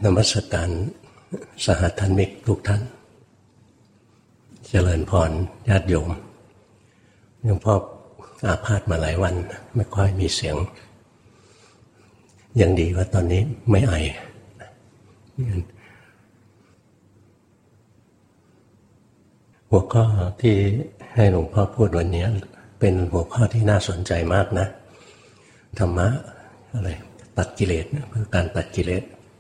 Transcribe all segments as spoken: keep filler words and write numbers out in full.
นมัสการสหธรรมิกทุกท่านเจริญพรญาติโยมหลวงพ่ออาพาธมาหลายวันไม่ค่อยมีเสียงยังดีว่าตอนนี้ไม่ไอหัวข้อที่ให้หลวงพ่อพูดวันนี้เป็นหัวข้อที่น่าสนใจมากนะธรรมะอะไรตัดกิเลสเพื่อการตัดกิเลส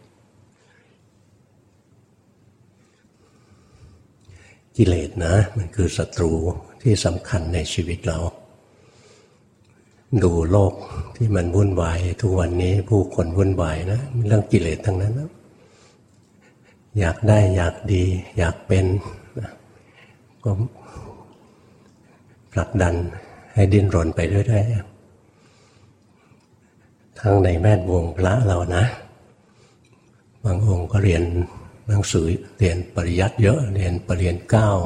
กิเลสนะมันคือศัตรูที่สำคัญในชีวิตเราดูโลกที่มันวุ่นวายทุกวันนี้ผู้คนวุ่นวายนะเรื่องกิเลสทั้งนั้นนะอยากได้อยากดีอยากเป็นนะก็ผลักดันให้ดิ้นรนไปเรื่อยๆทั้งในแวดวงพระเรานะบางองค์ก็เรียนหนังสือเรียนปริยัติเยอะเรียนปรริญญาเก้า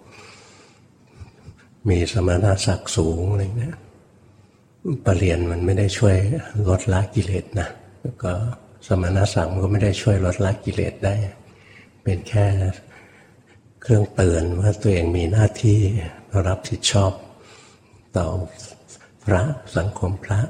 มีสมณศักดิ์สูงอะไรเงี้ยปรริญญามันไม่ได้ช่วยลดละกิเลสนะแล้วก็สมณศักดิ์มันก็ไม่ได้ช่วยลดละกิเลสได้เป็นแค่เครื่องเตือนว่าตัวเองมีหน้าที่รับผิดชอบต่อพระสังคมพระ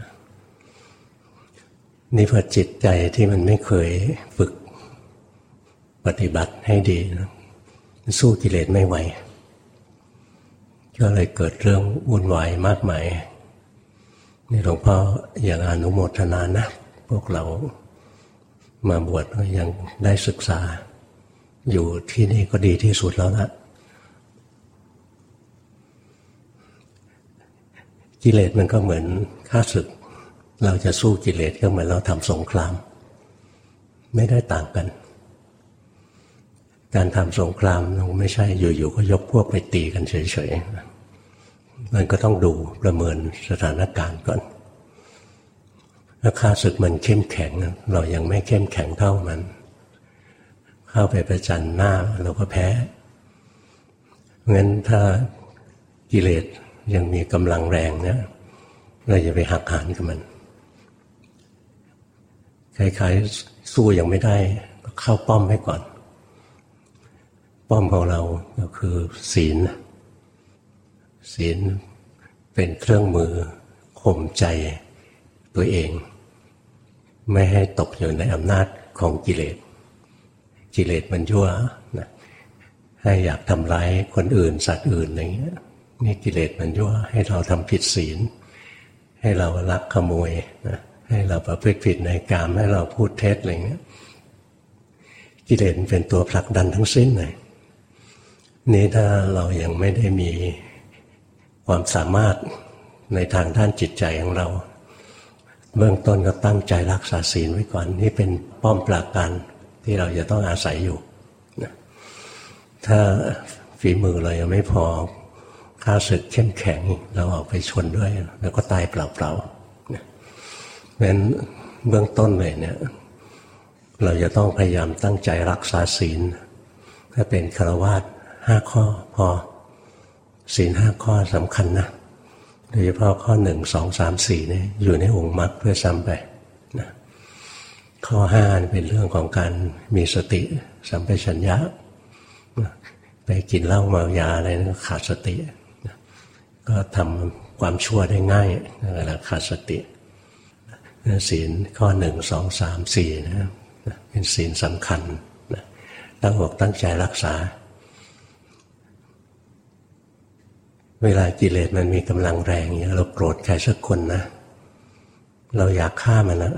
นี่พอจิตใจที่มันไม่เคยฝึกปฏิบัติให้ดีนะสู้กิเลสไม่ไหวก็เลยเกิดเรื่องวุ่นวายมากมายนี่หลวงพ่ออย่างอนุโมทนานะพวกเรามาบวชก็ยังได้ศึกษาอยู่ที่นี่ก็ดีที่สุดแล้วนะกิเลสมันก็เหมือนข้าศึกเราจะสู้กิเลสก็เหมือนเราทำสงครามไม่ได้ต่างกันการทำสงครามมันไม่ใช่อยู่ๆก็ยกพวกไปตีกันเฉยๆมันก็ต้องดูประเมินสถานการณ์ก่อนถ้าข้าศึกมันเข้มแข็งเรายังไม่เข้มแข็งเท่ามันเข้าไปประจันหน้าเราก็แพ้งั้นถ้ากิเลสยังมีกำลังแรงเนี่ยเราจะไปหักหานกับมันคล้ายๆสู้ยังไม่ได้เข้าป้อมให้ก่อนป้อมของเราก็คือศีลศีลเป็นเครื่องมือข่มใจตัวเองไม่ให้ตกอยู่ในอำนาจของกิเลสกิเลสมันยั่วนะให้อยากทำร้ายคนอื่นสัตว์อื่นอะไรเงี้ยนี่กิเลสมันยั่วให้เราทำผิดศีลให้เราลักขโมยนะให้เราประพฤติผิดในกามให้เราพูดเท็จอะไรเงี้ยกิเลสเป็นตัวผลักดันทั้งสิ้นเลยนี่ถ้าเรายังไม่ได้มีความสามารถในทางด้านจิตใจของเราเบื้องต้นก็ตั้งใจรักษาศีลไว้ก่อนนี่เป็นป้อมปราการที่เราจะต้องอาศัยอยู่นะถ้าฝีมือเรายังไม่พอข้าศึกเข้มแข็งเราออกไปชนด้วยแล้วก็ตายเปล่าๆนะเพราะฉะนั้นเบื้องต้นเลยเนี่ยเราจะต้องพยายามตั้งใจรักษาศีลถ้าเป็นฆราวาสห้าข้อพอศีลห้าข้อสำคัญนะโดยเฉพาะข้อหนึ่งสองสามสี่เนี่ยอยู่ในองค์มรรคเพื่อซ้ำไปนะข้อห้าเป็นเรื่องของการมีสติสัมปชัญญะไปกินเหล้าเมายาอะไรนั้นขาดสติก็ทำความชั่วได้ง่ายนั่นแหละขาดสติศีลข้อหนึ่งสองสามสี่นะเป็นศีลสำคัญตั้งอกตั้งใจรักษาเวลากิเลสมันมีกำลังแรงอย่างเราโกรธใครสักคนนะเราอยากฆ่ามันนะ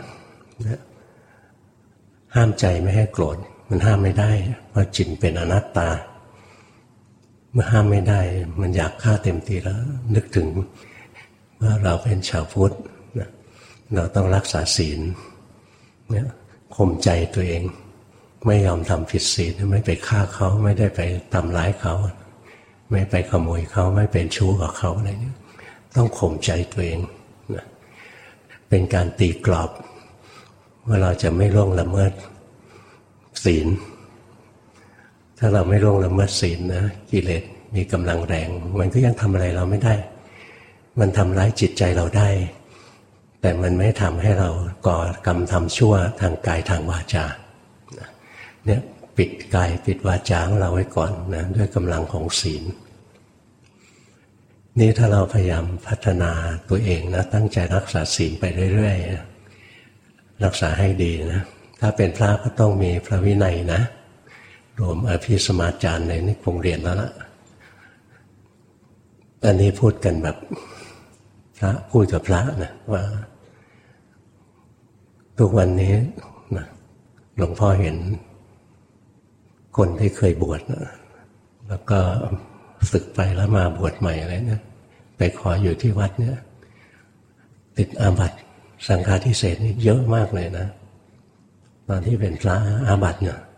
ห้ามใจไม่ให้โกรธมันห้ามไม่ได้เพราะจิตเป็นอนัตตาเมื่อห้ามไม่ได้มันอยากฆ่าเต็มทีแล้วนึกถึงว่าเราเป็นชาวพุทธนะเราต้องรักษาศีลเนี่ยข่มใจตัวเองไม่ยอมทำผิดศีลไม่ไปฆ่าเขาไม่ได้ไปทำร้ายเขาไม่ไปขโมยเขาไม่เป็นชู้กับเขาอะไรเนี่ยต้องข่มใจตัวเองนะเป็นการตีกรอบว่าเราจะไม่ล่วงละเมิดศีลถ้าเราไม่ล่วงละเมิดศีลนะกิเลสมีกำลังแรงมันก็ยังทำอะไรเราไม่ได้มันทำร้ายจิตใจเราได้แต่มันไม่ทำให้เราก่อกรรมทำชั่วทางกายทางวาจาเนี่ยปิดกายปิดวาจาของเราไว้ก่อนนะด้วยกำลังของศีลนี่ถ้าเราพยายามพัฒนาตัวเองนะตั้งใจรักษาศีลไปเรื่อยๆรักษาให้ดีนะถ้าเป็นพระก็ต้องมีพระวินัยนะรวมอภิสมาจารในนี่คงเรียนแล้วล่ะอันนี้พูดกันแบบพระพูดกับพระนะว่าทุกวันนี้นะหลวงพ่อเห็นคนที่เคยบวชนะแล้วก็ศึกไปแล้วมาบวชใหม่อะไรเนี่ยไปขออยู่ที่วัดเนี่ยติดอาบัติสังฆาทิเศษนี่เยอะมากเลยนะตอนที่เป็นพระอาบัติเนี่ย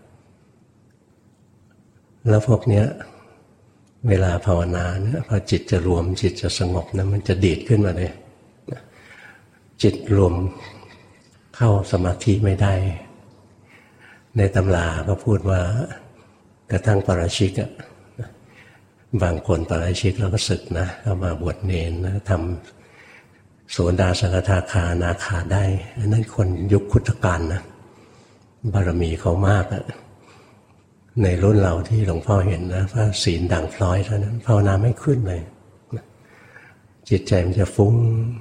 แล้วพวกเนี้ยเวลาภาวนาเนี่ยพอจิตจะรวมจิตจะสงบนะมันจะดีดขึ้นมาเลยจิตรวมเข้าสมาธิไม่ได้ในตำราก็พูดว่ากระทั่งปาราชิกอะบางคนปาราชิกแล้วก็ศึกนะเข้ามาบวชเนรนะทำโสดาสกทาคานาคาได้อันนั้นคนยุคพุทธกาลนะบารมีเขามากอะในรุ่นเราที่หลวงพ่อเห็นนะว่าศีลด่างพร้อยเท่านั้นภาวนาไม่ขึ้นเลยจิตใจมันจะฟุ้ง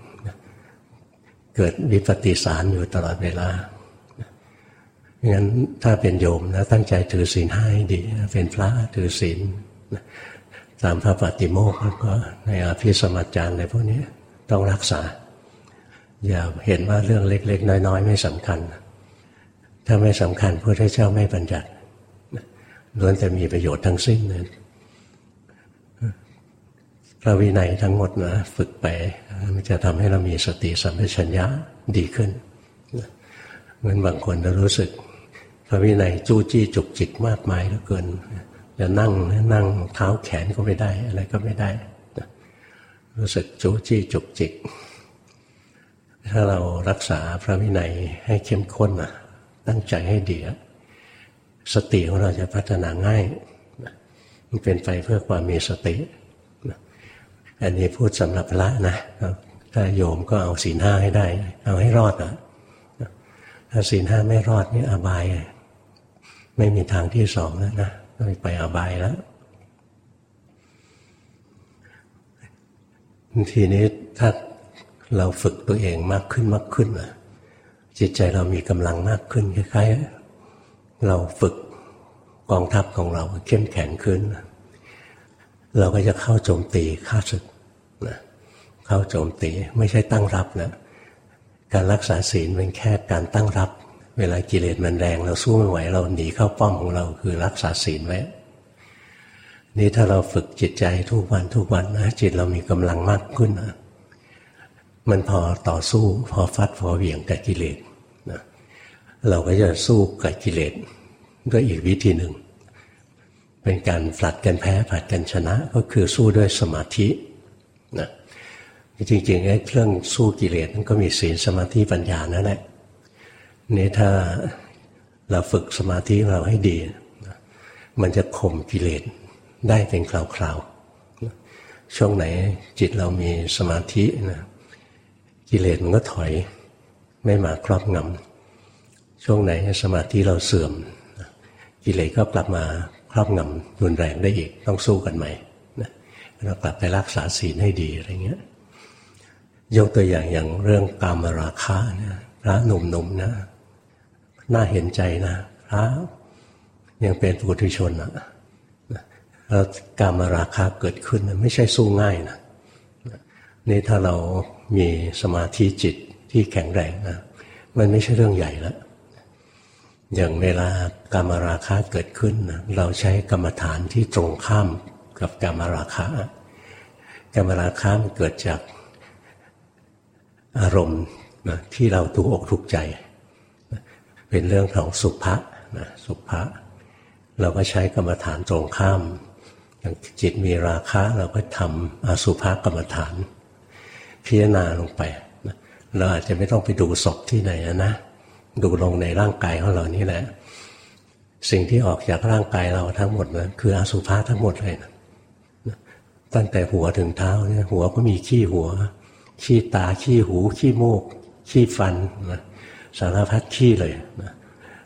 เกิดวิปฏิสารอยู่ตลอดเวลางั้นถ้าเป็นโยมนะตั้งใจถือศีลห้าให้ดีเป็นพระถือศีลตามพระปฏิโมกข์แล้วก็ในอภิสมัจจารอะไรพวกนี้ต้องรักษาอย่าเห็นว่าเรื่องเล็กๆน้อยๆไม่สำคัญถ้าไม่สำคัญพระพุทธเจ้าไม่บัญญัติล้วนแต่มีประโยชน์ทั้งสิ้นนะพระวินัยทั้งหมดนะฝึกไปมันจะทำให้เรามีสติสัมปชัญญะดีขึ้นเหมือนบางคนเรารู้สึกพระวินัยจู้จี้จุกจิกมากมายเหลือเกินจะนั่งนั่งเท้าแขนก็ไม่ได้อะไรก็ไม่ได้รู้สึกจู้จี้จุกจิกถ้าเรารักษาพระวินัยให้เข้มข้นนะตั้งใจให้ดีสติของเราจะพัฒนาง่ายมันเป็นไปเพื่อความมีสติอันนี้พูดสำหรับพระนะถ้าโยมก็เอาศีลห้าให้ได้เอาให้รอดนะถ้าศีลห้าไม่รอดนี่อบายไม่มีทางที่สองแล้วนะไปอบายแล้วทีนี้ถ้าเราฝึกตัวเองมากขึ้นมากขึ้นนะจิตใจเรามีกำลังมากขึ้นคล้ายๆเราฝึกกองทัพของเราเข้มแข็งขึ้นเราก็จะเข้าโจมตีฆ่าศึกนะเข้าโจมตีไม่ใช่ตั้งรับนะการรักษาศีลเป็นแค่การตั้งรับเวลากิเลสมันแรงเราสู้ไม่ไหวเราหนีเข้าป้อมของเราคือรักษาศีลไว้นี่ถ้าเราฝึกจิตใจทุกวันทุกวันนะจิตเรามีกำลังมากขึ้นนะมันพอต่อสู้พอฟัดพอเหวี่ยงกับกิเลสนะเราก็จะสู้กับกิเลสด้วยอีกวิธีหนึ่งเป็นการผลัดกันแพ้ผลัดกันชนะก็คือสู้ด้วยสมาธินะจริงๆไอ้เครื่องสู้กิเลสมันก็มีศีลสมาธิปัญญานั่นแหละนี่ถ้าเราฝึกสมาธิเราให้ดีมันจะข่มกิเลสได้เป็นคราวๆช่วงไหนจิตเรามีสมาธินะกิเลสมันก็ถอยไม่มาครอบงำช่วงไหนสมาธิเราเสื่อมกิเลสก็กลับมาครอบงำรุนแรงได้อีกต้องสู้กันใหม่นะเรากลับไปรักษาศีลให้ดีอะไรเงี้ยยกตัวอย่างอย่างเรื่องกามราคะนะพระหนุ่มๆนะน่าเห็นใจนะพระยังเป็นปุถุชนนะแล้วกามราคะเกิดขึ้นนะไม่ใช่สู้ง่ายนะนี่ถ้าเรามีสมาธิจิตที่แข็งแรงนะมันไม่ใช่เรื่องใหญ่แล้วอย่างเวลากามราคะเกิดขึ้นนะเราใช้กรรมฐานที่ตรงข้ามกับกามราคะกามราคะมันเกิดจากอารมณ์นะที่เราถูกอกถูกใจนะเป็นเรื่องของสุภะนะสุภะเราก็ใช้กรรมฐานตรงข้ามอย่างจิตมีราคะเราก็ทำอสุภกรรมฐานพิจารณาลงไปนะเราอาจจะไม่ต้องไปดูศพที่ไหนนะดูลงในร่างกายของเรานี่แหละสิ่งที่ออกจากร่างกายเราทั้งหมดนะคืออสุภะทั้งหมดเลยนะตั้งแต่หัวถึงเท้าเนี่ยหัวก็มีขี้หัวขี้ตาขี้หูขี้มูกขี้ฟันนะสารพัดขี้เลยนะ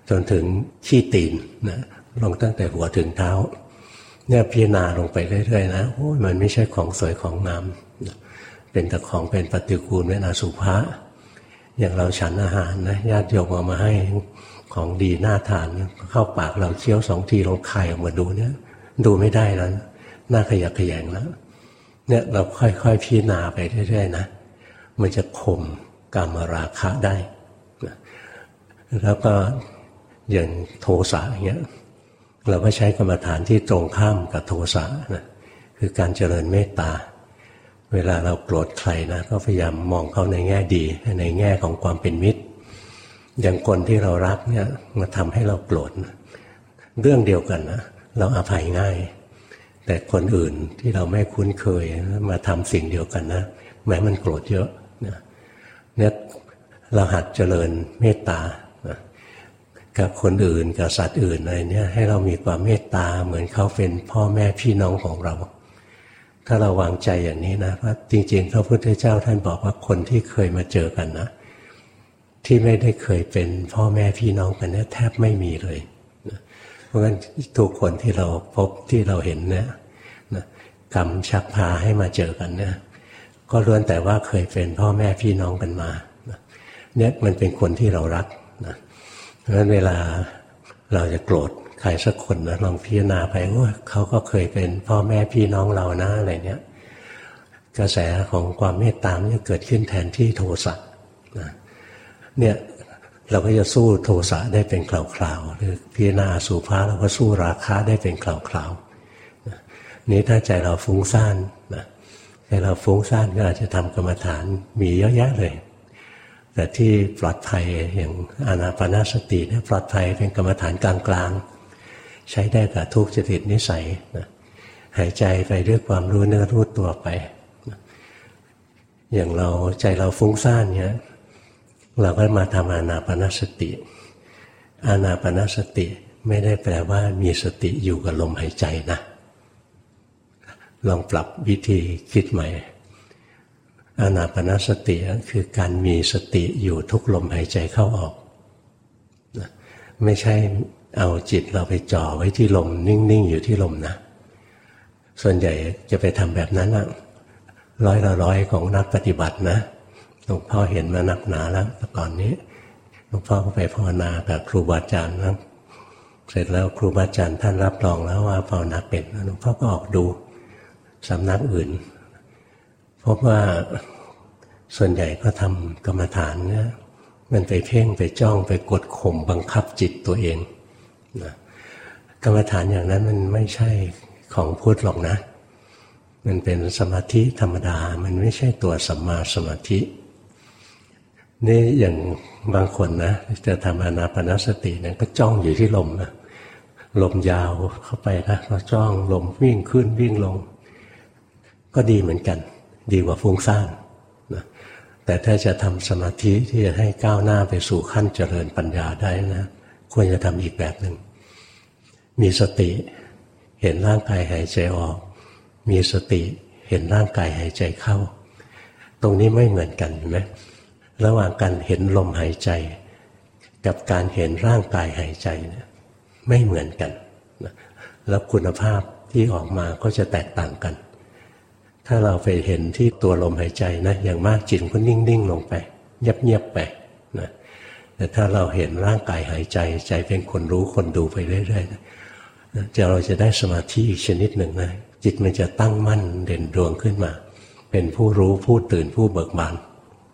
จนถึงขี้ตีนนะลงตั้งแต่หัวถึงเท้าเนี่ยพิจารณาลงไปเรื่อยๆนะโอ้ยมันไม่ใช่ของสวยของงามเป็นแต่ของเป็นปฏิกูลเป็นอสุภะอย่างเราฉันอาหารนะญาติโยมเอามาให้ของดีน่าทานเข้าปากเราเคี้ยวสองทีลงคายออกมาดูเนี่ยดูไม่ได้แล้วน่าขยะแขยงแล้วเนี่ยเราค่อยๆพิจารณาไปเรื่อยๆนะมันจะข่มกามราคะได้แล้วก็อย่างโทสะอย่างเงี้ยเราก็ใช้กรรมฐานที่ตรงข้ามกับโทสะนะคือการเจริญเมตตาเวลาเราโกรธใครนะก็พยายามมองเขาในแง่ดีในแง่ของความเป็นมิตรอย่างคนที่เรารักเนี่ยมาทำให้เราโกรธนะเรื่องเดียวกันนะเราอภัยง่ายแต่คนอื่นที่เราไม่คุ้นเคยมาทำสิ่งเดียวกันนะแม้มันโกรธเยอะนะเนี่ยเราหัดเจริญเมตตานะกับคนอื่นกับสัตว์อื่นอะไรเนี่ยให้เรามีความเมตตาเหมือนเขาเป็นพ่อแม่พี่น้องของเราถ้าเราวางใจอย่างนี้นะว่าจริงๆพระพุทธเจ้าท่านบอกว่าคนที่เคยมาเจอกันนะที่ไม่ได้เคยเป็นพ่อแม่พี่น้องกันเนี่ยแทบไม่มีเลยนะเพราะฉะนั้นทุกคนที่เราพบที่เราเห็นเนี่ยนะกรรมชักพาให้มาเจอกันเนี่ยก็ล้วนแต่ว่าเคยเป็นพ่อแม่พี่น้องกันมานะเนี่ยมันเป็นคนที่เรารักนะเพราะฉะนั้นเวลาเราจะโกรธใครสักคนนะลองพิจารณาไปว่าเขาก็เคยเป็นพ่อแม่พี่น้องเรานะอะไรเนี้ยกระแสของความเมตตามันจะเกิดขึ้นแทนที่โทสะนะเนี่ยเราก็จะสู้โทสะได้เป็นคราวๆหรือพิจารณาอสุภะเราก็สู้ราคะได้เป็นคราวๆนะนี้ถ้าใจเราฟุ้งซ่านนะใจเราฟุ้งซ่านก็อาจจะทำกรรมฐานมีเยอะแยะเลยแต่ที่ปลอดภัยอย่างอานาปานสติเนี่ยปลอดภัยเป็นกรรมฐานกลางๆใช้ได้กับทุกจริตนิสัยนะหายใจไปด้วยความรู้เนื้อรู้ตัวไปนะอย่างเราใจเราฟุ้งซ่านเนี่ยเราก็มาทำอานาปานสติอานาปานสติไม่ได้แปลว่ามีสติอยู่กับลมหายใจนะลองปรับวิธีคิดใหม่อานาปานสติคือการมีสติอยู่ทุกลมหายใจเข้าออกนะไม่ใช่เอาจิตเราไปจ่อไว้ที่ลมนิ่งๆอยู่ที่ลมนะส่วนใหญ่จะไปทำแบบนั้นนะร้อยละร้อยของนักปฏิบัตินะหลวงพ่อเห็นมานักหนาแล้วแต่ก่อนนี้หลวงพ่อก็ไปภาวนากับครูบาอาจารย์นะเสร็จแล้วครูบาอาจารย์ท่านรับรองแล้วว่าภาวนาเป็นหลวงพ่อก็ออกดูสำนักอื่นพบว่าส่วนใหญ่ก็ทำกรรมฐานเนี่ยมันไปเพ่งไปจ้องไปกดข่มบังคับจิตตัวเองนะกรรมฐานอย่างนั้นมันไม่ใช่ของพุทธหรอกนะมันเป็นสมาธิธรรมดามันไม่ใช่ตัวสัมมาสมาธินี่อย่างบางคนนะจะทำอานาปานสติเนี่ยก็จ้องอยู่ที่ลมนะลมยาวเข้าไปนะเราจ้องลมวิ่งขึ้นวิ่งลงก็ดีเหมือนกันดีกว่าฟุ้งซ่านนะแต่ถ้าจะทำสมาธิที่จะให้ก้าวหน้าไปสู่ขั้นเจริญปัญญาได้นะควรจะทำอีกแบบหนึ่งมีสติเห็นร่างกายหายใจออกมีสติเห็นร่างกายหายใจเข้าตรงนี้ไม่เหมือนกันเห็นไหมระหว่างการเห็นลมหายใจกับการเห็นร่างกายหายใจเนี่ยไม่เหมือนกันนะแล้วคุณภาพที่ออกมาก็จะแตกต่างกันถ้าเราไปเห็นที่ตัวลมหายใจนะอย่างมากจิตก็นิ่งๆลงไปเงียบๆไปนะแต่ถ้าเราเห็นร่างกายหายใจใจเป็นคนรู้คนดูไปเรื่อยๆนะจะเราจะได้สมาธิอีกชนิดหนึ่งนะจิตมันจะตั้งมั่นเด่นดวงขึ้นมาเป็นผู้รู้ผู้ตื่นผู้เบิกบาน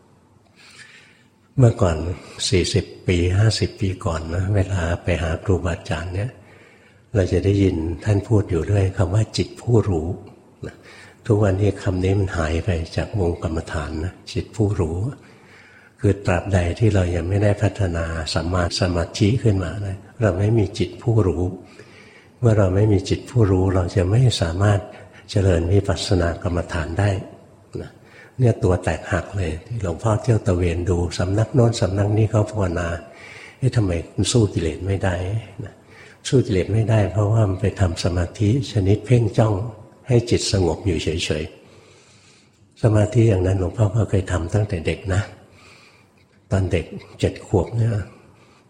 เมื่อก่อนสี่สิบปีห้าสิบปีก่อนนะเวลาไปหาครูบาอาจารย์เนี่ยเราจะได้ยินท่านพูดอยู่ด้วยคำว่าจิตผู้รู้นะทุกวันนี้คำนี้มันหายไปจากวงกรรมฐานนะจิตผู้รู้คือตราบใดที่เรายังไม่ได้พัฒนาสัมมาสมาธิขึ้นมานะเราไม่มีจิตผู้รู้เมื่อเราไม่มีจิตผู้รู้เราจะไม่สามารถเจริญวิปัสสนากรรมฐานได้นะเนี่ยตัวแตกหักเลยที่หลวงพ่อเที่ยวตะเวนดูสำนักโน้นสำนักนี้เขาภาวนาเอ๊ะทำไมมันสู้กิเลสไม่ได้นะสู้กิเลสไม่ได้เพราะว่ามันไปทำสมาธิชนิดเพ่งจ้องให้จิตสงบอยู่เฉยๆสมาธิอย่างนั้นหลวงพ่อก็เคยทำตั้งแต่เด็กนะตอนเด็กเจ็ดขวบเนี่ย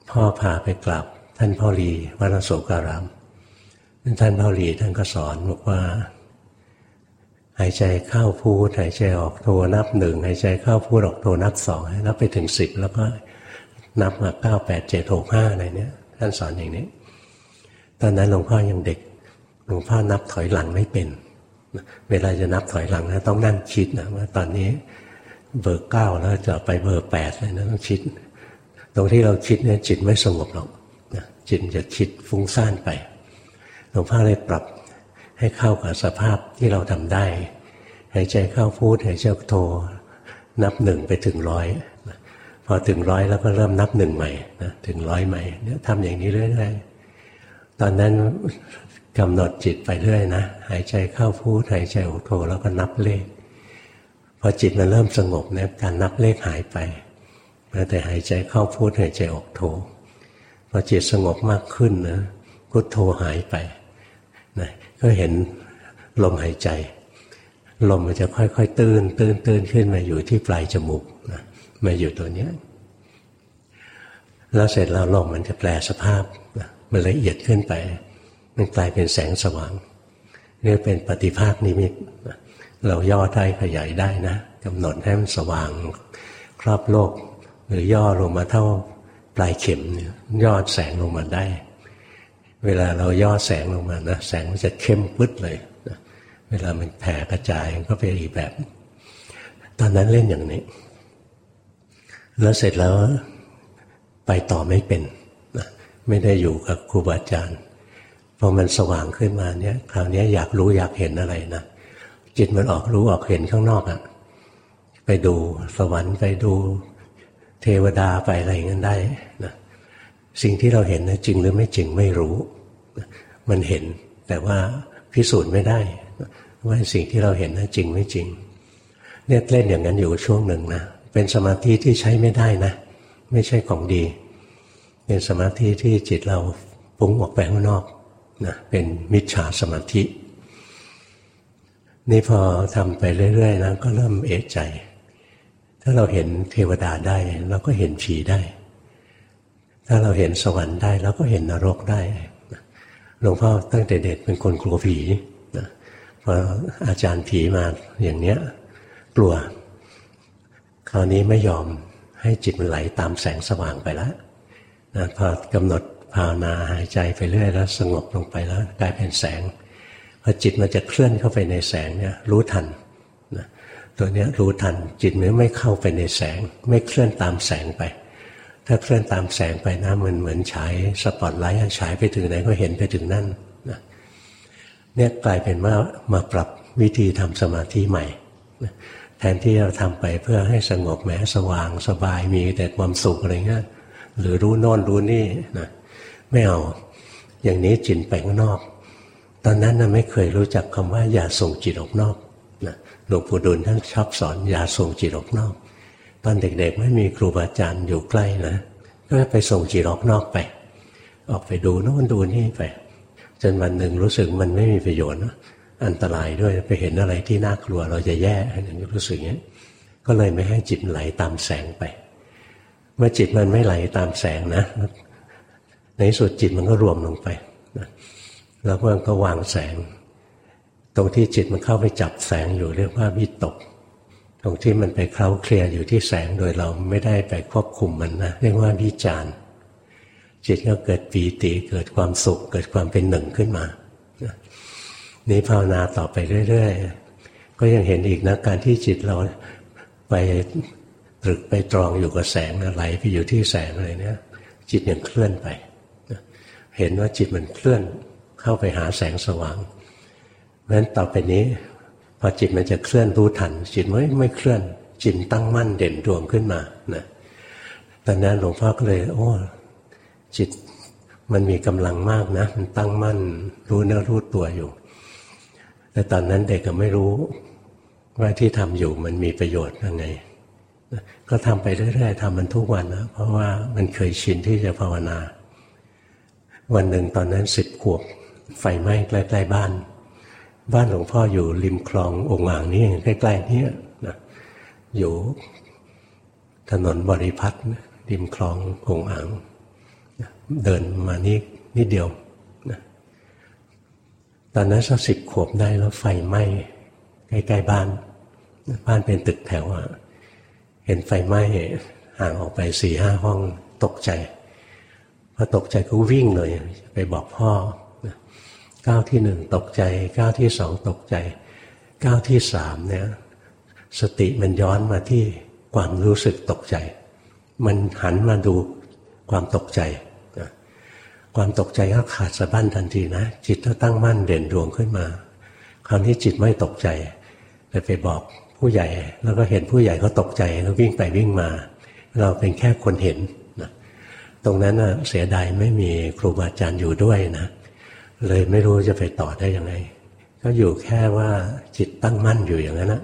พ่อพาไปกราบท่านพ่อลีวัดอโศการามท่านพ่อลีท่านก็สอนบอกว่าหายใจเข้าพูดหายใจออกโทนับหนึ่งหายใจเข้าพูดออกโทนับสองนับไปถึงสิบแล้วก็นับมาเก้าแปดเจ็ดหกห้าอะไรเนี้ยท่านสอนอย่างนี้ตอนนั้นหลวงพ่อยังเด็กหลวงพ่อนับถอยหลังไม่เป็นเวลาจะนับถอยหลังนะต้องนั่งคิดนะว่าตอนนี้เบอร์เก้าแล้วจะไปเบอร์แปดเลยนะต้องคิดตรงที่เราคิดเนี่ยจิตไม่สงบหรอกจิตจะคิดฟุ้งซ่านไปหลวงพ่อเลยปรับให้เข้ากับสภาพที่เราทำได้หายใจเข้าพูดหายใจโทนับหนึ่งไปถึงร้อยพอถึงร้อยแล้วก็เริ่มนับหนึ่งใหม่นะถึงร้อยใหม่เนี่ยทำอย่างนี้เรื่อยๆตอนนั้นกำหนดจิตไปเรื่อยนะหายใจเข้าพูดหายใจออกโทแล้วก็นับเลขพอจิตมันเริ่มสงบเนี่ยการนับเลขหายไปแต่หายใจเข้าพูดหายใจออกโทพอจิตสงบมากขึ้นนะพุทโธหายไปนะก็เห็นลมหายใจลมมันจะค่อยๆตื้นตื้นตื้นขึ้นมาอยู่ที่ปลายจมูกนะมาอยู่ตัวเนี้ยแล้วเสร็จแล้วลมมันจะแปลสภาพนะมันละเอียดขึ้นไปมันกลายเป็นแสงสว่างเรียกเป็นปฏิภาคนิมิตนะเราย่อได้ขยายได้นะกำหนดให้มันสว่างครอบโลกหรือย่อลงมาเท่าปลายเข็มเนี่ยย่อแสงลงมาได้เวลาเราย่อแสงลงมานะแสงมันจะเข้มปึ๊ดเลยนะเวลามันแผ่กระจายก็เป็นอีกแบบตอนนั้นเล่นอย่างนี้แล้วเสร็จแล้วไปต่อไม่เป็นนะไม่ได้อยู่กับครูบาอาจารย์พอมันสว่างขึ้นมาเนี่ยคราวนี้อยากรู้อยากเห็นอะไรนะจิตมันออกรู้ออกเห็นข้างนอกอะไปดูสวรรค์ไปดูเทวดาไปอะไรอย่างนั้นได้นะสิ่งที่เราเห็นนะจริงหรือไม่จริงไม่รู้มันเห็นแต่ว่าพิสูจน์ไม่ได้ว่าสิ่งที่เราเห็นนะจริงไม่จริงเนี่ยเล่นอย่างนั้นอยู่ช่วงหนึ่งนะเป็นสมาธิที่ใช้ไม่ได้นะไม่ใช่ของดีเป็นสมาธิที่จิตเราฟุ้งออกไปข้างนอกนะเป็นมิจฉาสมาธินี่พอทำไปเรื่อยๆนะก็เริ่มเอะใจถ้าเราเห็นเทวดาได้เราก็เห็นผีได้ถ้าเราเห็นสวรรค์ได้เราก็เห็นนรกได้หลวงพ่อตั้งแต่เด็กเป็นคนกลัวผีนะพออาจารย์ผีมาอย่างเนี้ยกลัวคราวนี้ไม่ยอมให้จิตมันไหลตามแสงสว่างไปแล้วนะพอกำหนดภาวนาหายใจไปเรื่อยแล้วสงบลงไปแล้วกลายเป็นแสงพอจิตมันจะเคลื่อนเข้าไปในแสงเนี่ยรู้ทันนะตัวเนี้ยรู้ทันจิตมันไม่เข้าไปในแสงไม่เคลื่อนตามแสงไปถ้าเคลื่อนตามแสงไปนะมันเหมือนฉายสปอตไลท์ฉายไปถึงไหนก็เห็นไปถึงนั่นนะเนี่ยกลายเป็นว่ามาปรับวิธีทำสมาธิใหม่นะแทนที่เราทำไปเพื่อให้สงบแม้สว่างสบายมีแต่ความสุขอะไรเงี้ยหรือรู้โน่นรู้นี่นะไม่เอาอย่างนี้จิตไปข้างนอกตอนนั้นนะไม่เคยรู้จักคำว่าอย่าส่งจิตออกนอกนะหลวงปู่ดูลท่านชอบสอนอย่าส่งจิตออกนอกตอนเด็กๆไม่มีครูบาอาจารย์อยู่ใกล้นะก็ไปส่งจิตออกนอกไปออกไปดูโน่นดูนี่ไปจนวันหนึ่งรู้สึกมันไม่มีประโยชน์นะอันตรายด้วยไปเห็นอะไรที่น่ากลัวเราจะแย่อย่างนี้รู้สึกอย่างนี้ก็เลยไม่ให้จิตไหลตามแสงไปเมื่อจิตมันไม่ไหลตามแสงนะในสุดจิตมันก็รวมลงไปนะแล้วมันก็วางแสงตรงที่จิตมันเข้าไปจับแสงอยู่เรียกว่าวิตกตรงที่มันไปเคล้าเคลียอยู่ที่แสงโดยเราไม่ได้ไปควบคุมมันนะเรียกว่าวิจารณ์จิตก็เกิดปีติเกิดความสุขเกิดความเป็นหนึ่งขึ้นมานี่ภาวนาต่อไปเรื่อยๆก็ยังเห็นอีกนะการที่จิตเราไปตรึกไปตรองอยู่กับแสงไหลไปอยู่ที่แสงอะไรเนี่ยจิตยังเคลื่อนไปเห็นว่าจิตมันเคลื่อนเข้าไปหาแสงสว่างเพราะฉะนั้นต่อไปนี้พอจิตมันจะเคลื่อนรู้ทันจิตไม่ไม่เคลื่อนจิตตั้งมั่นเด่นดวงขึ้นมานะตอนนั้นหลวงพ่อก็เลยโอ้จิตมันมีกำลังมากนะมันตั้งมั่นรู้เนื้อรู้ตัวอยู่แต่ตอนนั้นเด็กก็ไม่รู้ว่าที่ทำอยู่มันมีประโยชน์ยังไงก็ทำไปเรื่อยๆทำมันทุกวันนะเพราะว่ามันเคยชินที่จะภาวนาวันหนึ่งตอนนั้นสิบขวบไฟไหม้ใกล้ๆบ้านบ้านหลวงพ่ออยู่ริมคลององอ่างนี้ใกล้ๆนี้นะอยู่ถนนบริพัตรริมคลององอ่างเดินมานี่นิดเดียวนะตอนนั้นสักสิบขวบได้แล้วไฟไหม้ใกล้ๆบ้านบ้านเป็นตึกแถวอะเห็นไฟไหม้ห่างออกไปสี่ห้าห้องตกใจพอตกใจก็วิ่งเลยไปบอกพ่อก้าวที่หนึ่งตกใจก้าวที่สองตกใจก้าวที่สามเนี่ยสติมันย้อนมาที่ความรู้สึกตกใจมันหันมาดูความตกใจความตกใจก็ขาดสะบั้นทันทีนะจิตก็ตั้งมั่นเด่นดวงขึ้นมาคราวนี้จิตไม่ตกใจไปไปบอกผู้ใหญ่แล้วก็เห็นผู้ใหญ่เขาตกใจแล้ววิ่งไปวิ่งมาเราเป็นแค่คนเห็นนะตรงนั้นน่ะเสียดายไม่มีครูบาอาจารย์อยู่ด้วยนะเลยไม่รู้จะไปต่อได้ยังไงก็อยู่แค่ว่าจิตตั้งมั่นอยู่อย่างนั้นนะ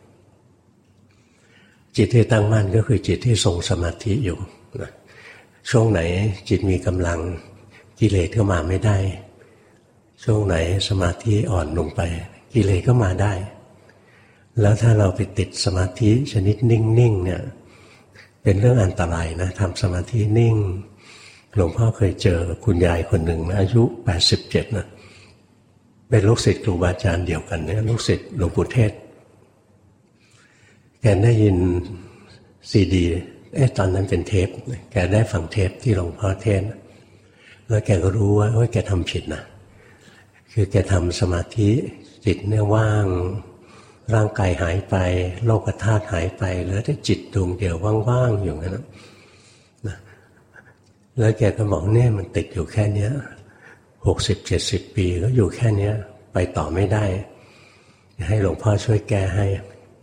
จิตที่ตั้งมั่นก็คือจิตที่ทรงสมาธิอยู่นะช่วงไหนจิตมีกำลังกิเลสก็มาไม่ได้ช่วงไหนสมาธิอ่อนลงไปกิเลสก็มาได้แล้วถ้าเราไปติดสมาธิชนิดนิ่งๆเนี่ยเป็นเรื่องอันตรายนะทำสมาธินิ่งหลวงพ่อเคยเจอคุณยายคนหนึ่งนะอายุแปดสิบเจ็ดนะเป็นลูกศิษย์ครูบาอาจารย์เดียวกันเนี่ยลูกศิษย์หลวงปู่เทศแกได้ยินซีดีเอ๊ะตอนนั้นเป็นเทปแกได้ฟังเทปที่หลวงพ่อเทศแล้วแกก็รู้ว่าโอ้ยแกทำผิดนะคือแกทำสมาธิจิตเนี่ยว่างร่างกายหายไปโลกธาตุหายไปเหลือแต่จิตดวงเดียวว่างๆอยู่นั้นนะแล้วแกก็บอกเนี่ยมันติดอยู่แค่เนี้ยหกสิบเจ็ดสิบปีก็อยู่แค่เนี้ยไปต่อไม่ได้ให้หลวงพ่อช่วยแก้ให้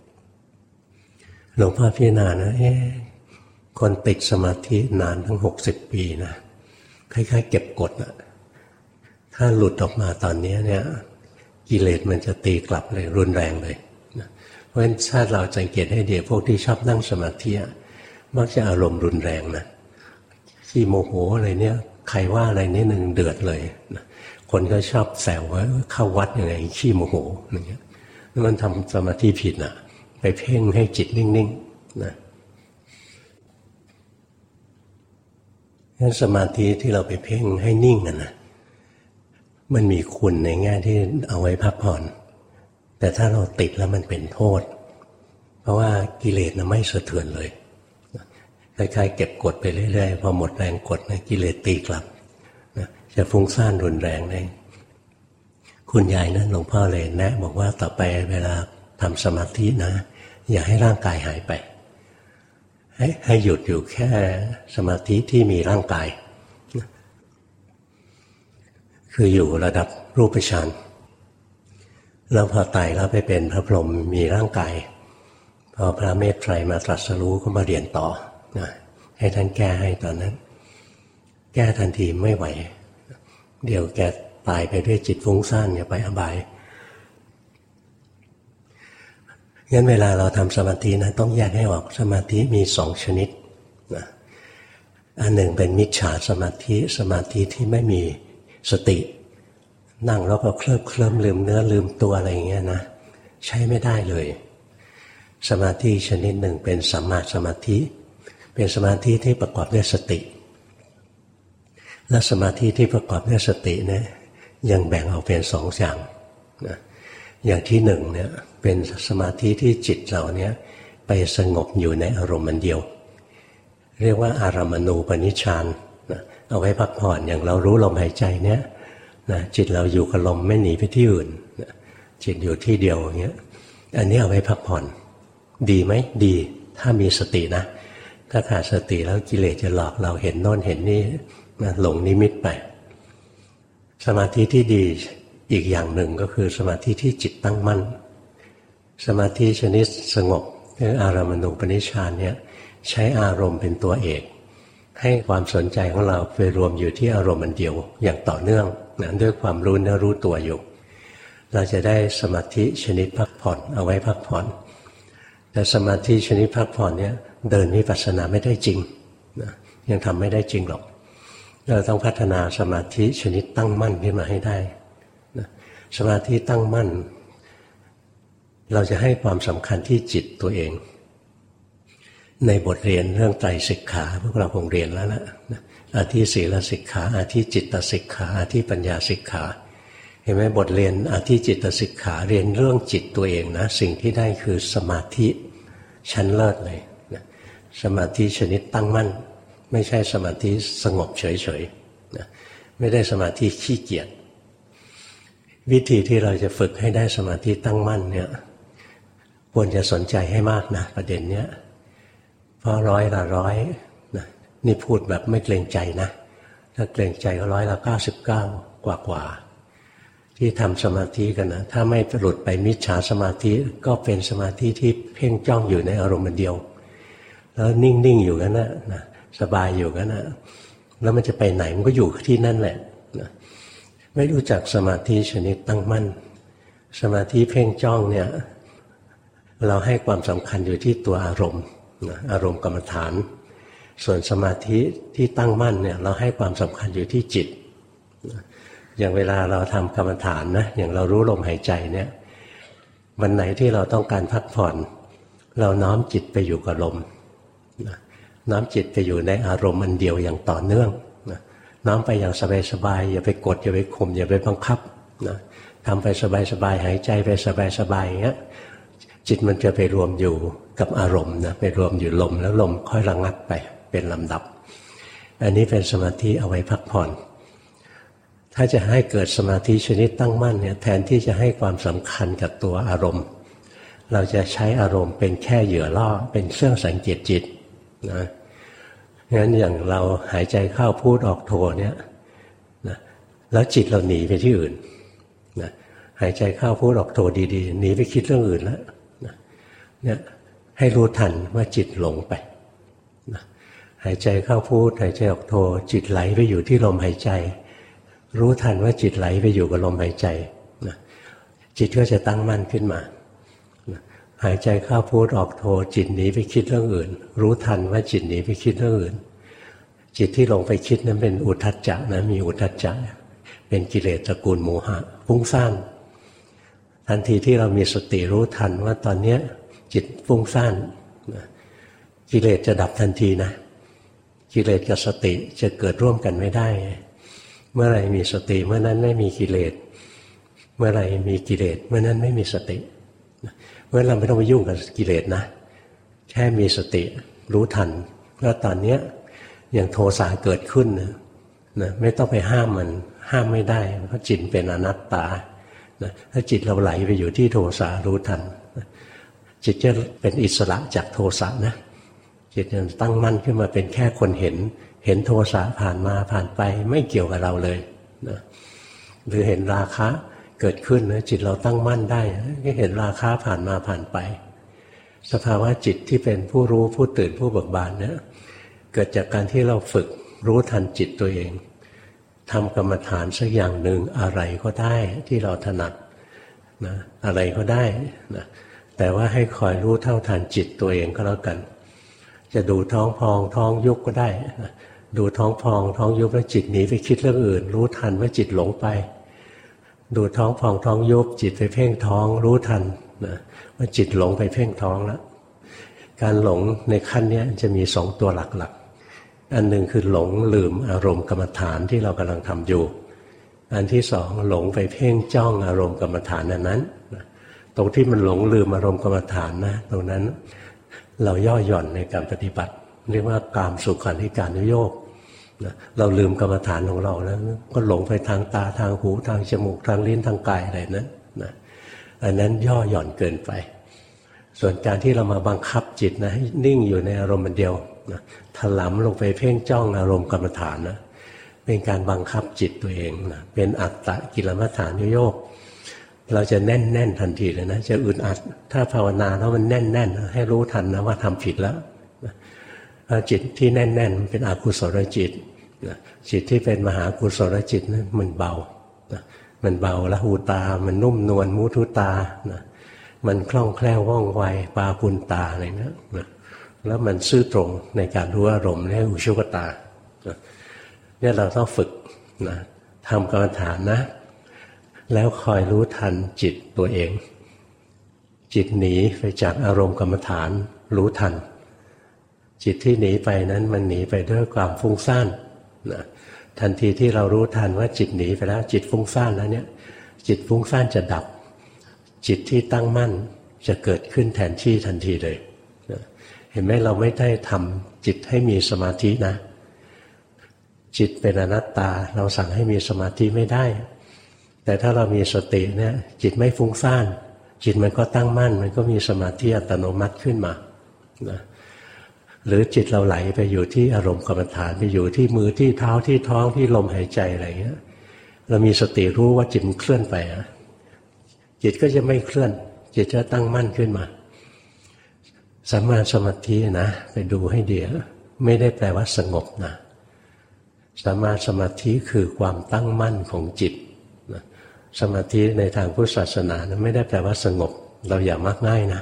หลวงพ่อพิจารณานะเอ๊ะคนติดสมาธินานทั้งหกสิบปีนะคล้ายๆเก็บกดนะถ้าหลุดออกมาตอนนี้เนี่ยกิเลสมันจะตีกลับเลยรุนแรงเลยนะเพราะฉะนั้นถ้าเราสังเกตให้ดีพวกที่ชอบนั่งสมาธิมักจะอารมณ์รุนแรงนะขี้โมโหอะไรเนี่ยใครว่าอะไรนิดนึงเดือดเลยนะคนก็ชอบแซวว่าเข้าวัดยังไงขี้โมโหอย่างเงี้ยนั่นมันทำสมาธิผิดนะไปเพ่งให้จิตนิ่งๆนะงั้นสมาธิที่เราไปเพ่งให้นิ่งกันนะมันมีคุณในแง่ที่เอาไว้พักผ่อนแต่ถ้าเราติดแล้วมันเป็นโทษเพราะว่ากิเลสนะไม่สะเทือนเลยคล้ายๆเก็บกดไปเรื่อยๆพอหมดแรงกดนะกิเลสตีกลับนะจะฟุ้งซ่านรุนแรงเลยคุณยายนั้นหลวงพ่อเลยแนะบอกว่าต่อไปเวลาทำสมาธินะอย่าให้ร่างกายหายไปให้ให้หยุดอยู่แค่สมาธิที่มีร่างกายคืออยู่ระดับรูปฌานแล้วพอตายแล้วไปเป็นพระพรหมมีร่างกายพอพระเมตไตรมาตรัสรู้ก็มาเรียนต่อนะให้ท่านแก้ให้ตอนนั้นแก้ทันทีไม่ไหวเดี๋ยวแกตายไปด้วยจิตฟุ้งซ่านอย่าไปอบายงั้นเวลาเราทำสมาธินะต้องแยกให้ออกสมาธิมีสองชนิดนะอันหนึ่งเป็นมิจฉาสมาธิสมาธิที่ไม่มีสตินั่งแล้วก็เคลิบเคลิ้มลืมเนื้อลืมตัวอะไรอย่างเงี้ยนะใช้ไม่ได้เลยสมาธิชนิดหนึ่งเป็นสัมมาสมาธิเป็นสมาธิที่ประกอบด้วยสติและสมาธิที่ประกอบด้วยสติเนี่ยยังแบ่งออกเป็นสองอย่างนะอย่างที่หนึ่งเนี่ยเป็นสมาธิที่จิตเราเนี่ยไปสงบอยู่ในอารมณ์มันเดียวเรียกว่าอารามณูปนิชฌานนะเอาไว้พักผ่อนอย่างเรารู้ลมหายใจเนี่ยนะจิตเราอยู่กับลมไม่หนีไปที่อื่นนะจิตอยู่ที่เดียวอย่างเงี้ยอันนี้เอาไว้พักผ่อนดีไหมดีถ้ามีสตินะถ้าขาดสติแล้วกิเลสจะหลอกเราเห็นโน่นเห็นนี่นะหลงนิมิตไปสมาธิที่ดีอีกอย่างหนึ่งก็คือสมาธิที่จิตตั้งมั่นสมาธิชนิดสงบคืออารามณูปนิชฌานเนี่ยใช้อารมณ์เป็นตัวเอกให้ความสนใจของเราไปรวมอยู่ที่อารมณ์อันเดียวอย่างต่อเนื่องนะด้วยความรู้เนื้อรู้ตัวอยู่เราจะได้สมาธิชนิดพักผ่อนเอาไว้พักผ่อนแต่สมาธิชนิดพักผ่อนเนี่ยเดินวิปัสสนาไม่ได้จริงนะยังทำไม่ได้จริงหรอกเราต้องพัฒนาสมาธิชนิดตั้งมั่นขึ้นมาให้ได้นะสมาธิตั้งมั่นเราจะให้ความสำคัญที่จิตตัวเองในบทเรียนเรื่องไตรสิกขาพวกเราคงเรียนแล้วนะอาทิศีลสิกขาอาทิจิตสิกขาอาทิปัญญาสิกขาเห็นไหมบทเรียนอาทิจิตสิกขาเรียนเรื่องจิตตัวเองนะสิ่งที่ได้คือสมาธิชั้นเลิศเลยนะสมาธิชนิดตั้งมั่นไม่ใช่สมาธิสงบเฉยๆนะไม่ได้สมาธิขี้เกียจวิธีที่เราจะฝึกให้ได้สมาธิตั้งมั่นเนี่ยควรจะสนใจให้มากนะประเด็นเนี้ยเพราะร้อยละร้อยนะนี่พูดแบบไม่เกรงใจนะถ้าเกรงใจก็ร้อยละเก้าสิบเก้ากว่ากว่าที่ทำสมาธิกันนะถ้าไม่หลุดไปมิจฉาสมาธิก็เป็นสมาธิที่เพ่งจ้องอยู่ในอารมณ์เดียวแล้วนิ่งๆอยู่กันนะนะสบายอยู่กันนะแล้วมันจะไปไหนมันก็อยู่ที่นั่นแหละนะไม่รู้จักสมาธิชนิดตั้งมั่นสมาธิเพ่งจ้องเนี่ยเราให้ความสำคัญอยู่ที่ตัวอารมณ์นะอารมณ์กรรมฐานส่วนสมาธิที่ตั้งมั่นเนี่ยเราให้ความสำคัญอยู่ที่จิตนะอย่างเวลาเราทำกรรมฐานนะอย่างเรารู้ลมหายใจเนี่ยวันไหนที่เราต้องการพักผ่อนเราน้อมจิตไปอยู่กับลมนะน้อมจิตไปอยู่ในอารมณ์อันเดียวอย่างต่อเนื่องนะน้อมไปอย่างสบายๆอย่าไปกดอย่าไปข่มอย่าไปบังคับนะทำไปสบายๆหายใจไปสบายๆอย่างเงี้ยจิตมันจะไปรวมอยู่กับอารมณ์นะไปรวมอยู่ลมแล้วลมค่อยระงับไปเป็นลำดับอันนี้เป็นสมาธิเอาไว้พักผ่อนถ้าจะให้เกิดสมาธิชนิดตั้งมั่นเนี่ยแทนที่จะให้ความสำคัญกับตัวอารมณ์เราจะใช้อารมณ์เป็นแค่เหยื่อล่อเป็นเครื่องสังเกตจิตนะงั้นอย่างเราหายใจเข้าพูดออกโทเนี่ยนะแล้วจิตเราหนีไปที่อื่นนะหายใจเข้าพูดออกโทดีๆหนีไปคิดเรื่องอื่นแล้วนะเนี่ยให้รู้ทันว่าจิตหลงไปนะหายใจเข้าพูดหายใจออกโทจิตไหลไปอยู่ที่ลมหายใจรู้ทันว่าจิตไหลไปอยู่กับลมหายใจนะจิตก็จะตั้งมั่นขึ้นมานะหายใจเข้าพูดออกโทจิตหนีไปคิดเรื่องอื่นรู้ทันว่าจิตหนีไปคิดเรื่องอื่นจิตที่ลงไปคิดนั้นเป็นอุทธัจจะนะมีอุทธัจจะเป็นกิเลสตระกูลโมหะฟุ้งซ่านทันทีที่เรามีสติรู้ทันว่าตอนนี้จิตฟุ้งซ่านนะกิเลสจะดับทันทีนะกิเลสกับสติจะเกิดร่วมกันไม่ได้เมื่อไรมีสติเมื่อนั้นไม่มีกิเลสเมื่อไรมีกิเลสเมื่อนั้นไม่มีสติเมื่อเราไม่ต้องไปยุ่งกับกิเลสนะแค่มีสติรู้ทันว่าตอนนี้อย่างโทสะเกิดขึ้นนะนะไม่ต้องไปห้ามมันห้ามไม่ได้เพราะจิตเป็นอนัตตานะถ้าจิตเราไหลไปอยู่ที่โทสะรู้ทันนะจิตจะเป็นอิสระจากโทสะนะจิตจะตั้งมั่นขึ้นมาเป็นแค่คนเห็นเห็นโทสะผ่านมาผ่านไปไม่เกี่ยวกับเราเลยนะหรือเห็นราคะเกิดขึ้นนะจิตเราตั้งมั่นได้ก็เห็นราคะผ่านมาผ่านไปสภาวะจิตที่เป็นผู้รู้ผู้ตื่นผู้เบิกบานเนี่ยเกิดจากการที่เราฝึกรู้ทันจิตตัวเองทำกรรมฐานสักอย่างหนึ่งอะไรก็ได้ที่เราถนัดนะอะไรก็ได้นะแต่ว่าให้คอยรู้เท่าทันจิตตัวเองก็แล้วกันจะดูท้องพองท้องยุบก็ได้นะดูท้องพองท้องยุบแล้วจิตหนีไปคิดเรื่องอื่นรู้ทันว่าจิตหลงไปดูท้องพองท้องยุบจิตไปเพ่งท้องรู้ทันนะว่าจิตหลงไปเพ่งท้องแล้วการหลงในขั้นนี้จะมีสองตัวหลักๆอันหนึ่งคือหลงลืมอารมณ์กรรมฐานที่เรากำลังทำอยู่อันที่สองหลงไปเพ่งจ้องอารมณ์กรรมฐานนั้นนั้นตรงที่มันหลงลืมอารมณ์กรรมฐานนะตรงนั้นเราย่อหย่อนในการปฏิบัติเรียกว่ากามสุขันธิการนุโยคนะเราลืมกรรมฐานของเราแล้วก็หลงไปทางตาทางหูทางจมูกทางลิ้นทางกายอะไรนั้นนะอันนั้นย่อหย่อนเกินไปส่วนการที่เรามาบังคับจิตนะให้นิ่งอยู่ในอารมณ์เดียวนะถลำลงไปเพ่งจ้องอารมณ์กรรมฐานนะเป็นการบังคับจิตตัวเองนะเป็นอัตตกิลมัฏฐานุโยคเราจะแน่นแน่นทันทีเลยนะจะอึดอัดถ้าภาวนาแล้วมันแน่นแน่นให้รู้ทันนะว่าทำผิดแล้วจิตที่แน่นแน่นมันเป็นอกุศลจิตจิตที่เป็นมหากุศลจิตนั้นมันเบามันเบาละหูตามันนุ่มนวลมุทุตามันคล่องแคล่วว่องไวปาปุณตาอะไรนะแล้วมันซื่อตรงในการรู้อารมณ์และอุชุกตาเนี่ยเราต้องฝึกนะทำกรรมฐานนะแล้วคอยรู้ทันจิตตัวเองจิตหนีไปจากอารมณ์กรรมฐานรู้ทันจิตที่หนีไปนั้นมันหนีไปด้วยความฟุ้งซ่านนะทันทีที่เรารู้ทันว่าจิตหนีไปแล้วจิตฟุ้งซ่านแล้วเนี่ยจิตฟุ้งซ่านจะดับจิตที่ตั้งมั่นจะเกิดขึ้นแทนที่ทันทีเลยนะเห็นไหมเราไม่ได้ทำจิตให้มีสมาธินะจิตเป็นอนัตตาเราสั่งให้มีสมาธิไม่ได้แต่ถ้าเรามีสติเนี่ยจิตไม่ฟุ้งซ่านจิตมันก็ตั้งมั่นมันก็มีสมาธิอัตโนมัติขึ้นมานะหรือจิตเราไหลไปอยู่ที่อารมณ์กรรมฐานไปอยู่ที่มือที่เท้าที่ท้องที่ลมหายใจอะไรเงี้ยเรามีสติรู้ว่าจิตมันเคลื่อนไปอ่ะจิตก็จะไม่เคลื่อนจิตจะตั้งมั่นขึ้นมาสัมมาสมาธินะไปดูให้ดีไม่ได้แปลว่าสงบนะสัมมาสมาธิคือความตั้งมั่นของจิตนะสมาธิในทางพุทธศาสนานะไม่ได้แปลว่าสงบเราอย่ามักง่ายนะ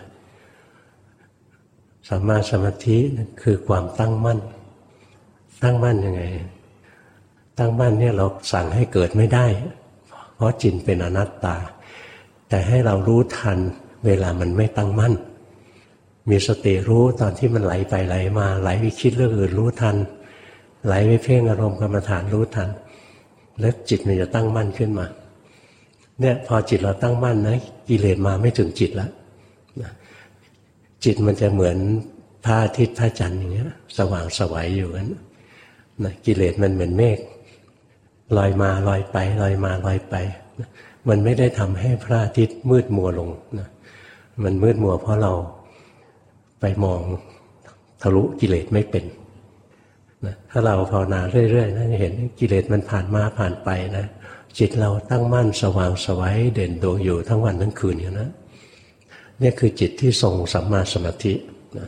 สัมมาสมาธิคือความตั้งมั่นตั้งมั่นยังไงตั้งมั่นเนี่ยเราสั่งให้เกิดไม่ได้เพราะจิตเป็นอนัตตาแต่ให้เรารู้ทันเวลามันไม่ตั้งมั่นมีสติรู้ตอนที่มันไหลไปไหลมาไหลไปคิดเรื่องอื่นรู้ทันไหลไปเพ่งอารมณ์กรรมฐานรู้ทันแล้วจิตมันจะตั้งมั่นขึ้นมาเนี่ยพอจิตเราตั้งมั่นนะกิเลสมาไม่ถึงจิตแล้วจิตมันจะเหมือนพระอาทิตย์พระจันทร์อย่างเงี้ยสว่างสวัยอยู่นั้นนะกิเลสมันเหมือนเมฆลอยมาลอยไปลอยมาลอยไปนะมันไม่ได้ทำให้พระอาทิตย์มืดมัวลงนะมันมืดมัวเพราะเราไปมองทะลุกิเลสไม่เป็นนะถ้าเราภาวนาเรื่อยๆนะจะเห็นกิเลสมันผ่านมาผ่านไปนะจิตเราตั้งมั่นสว่างไสวเด่นดวงอยู่ทั้งวันทั้งคืนอย่างนั้นนี่คือจิตที่ทรงสัมมาสมาธินะ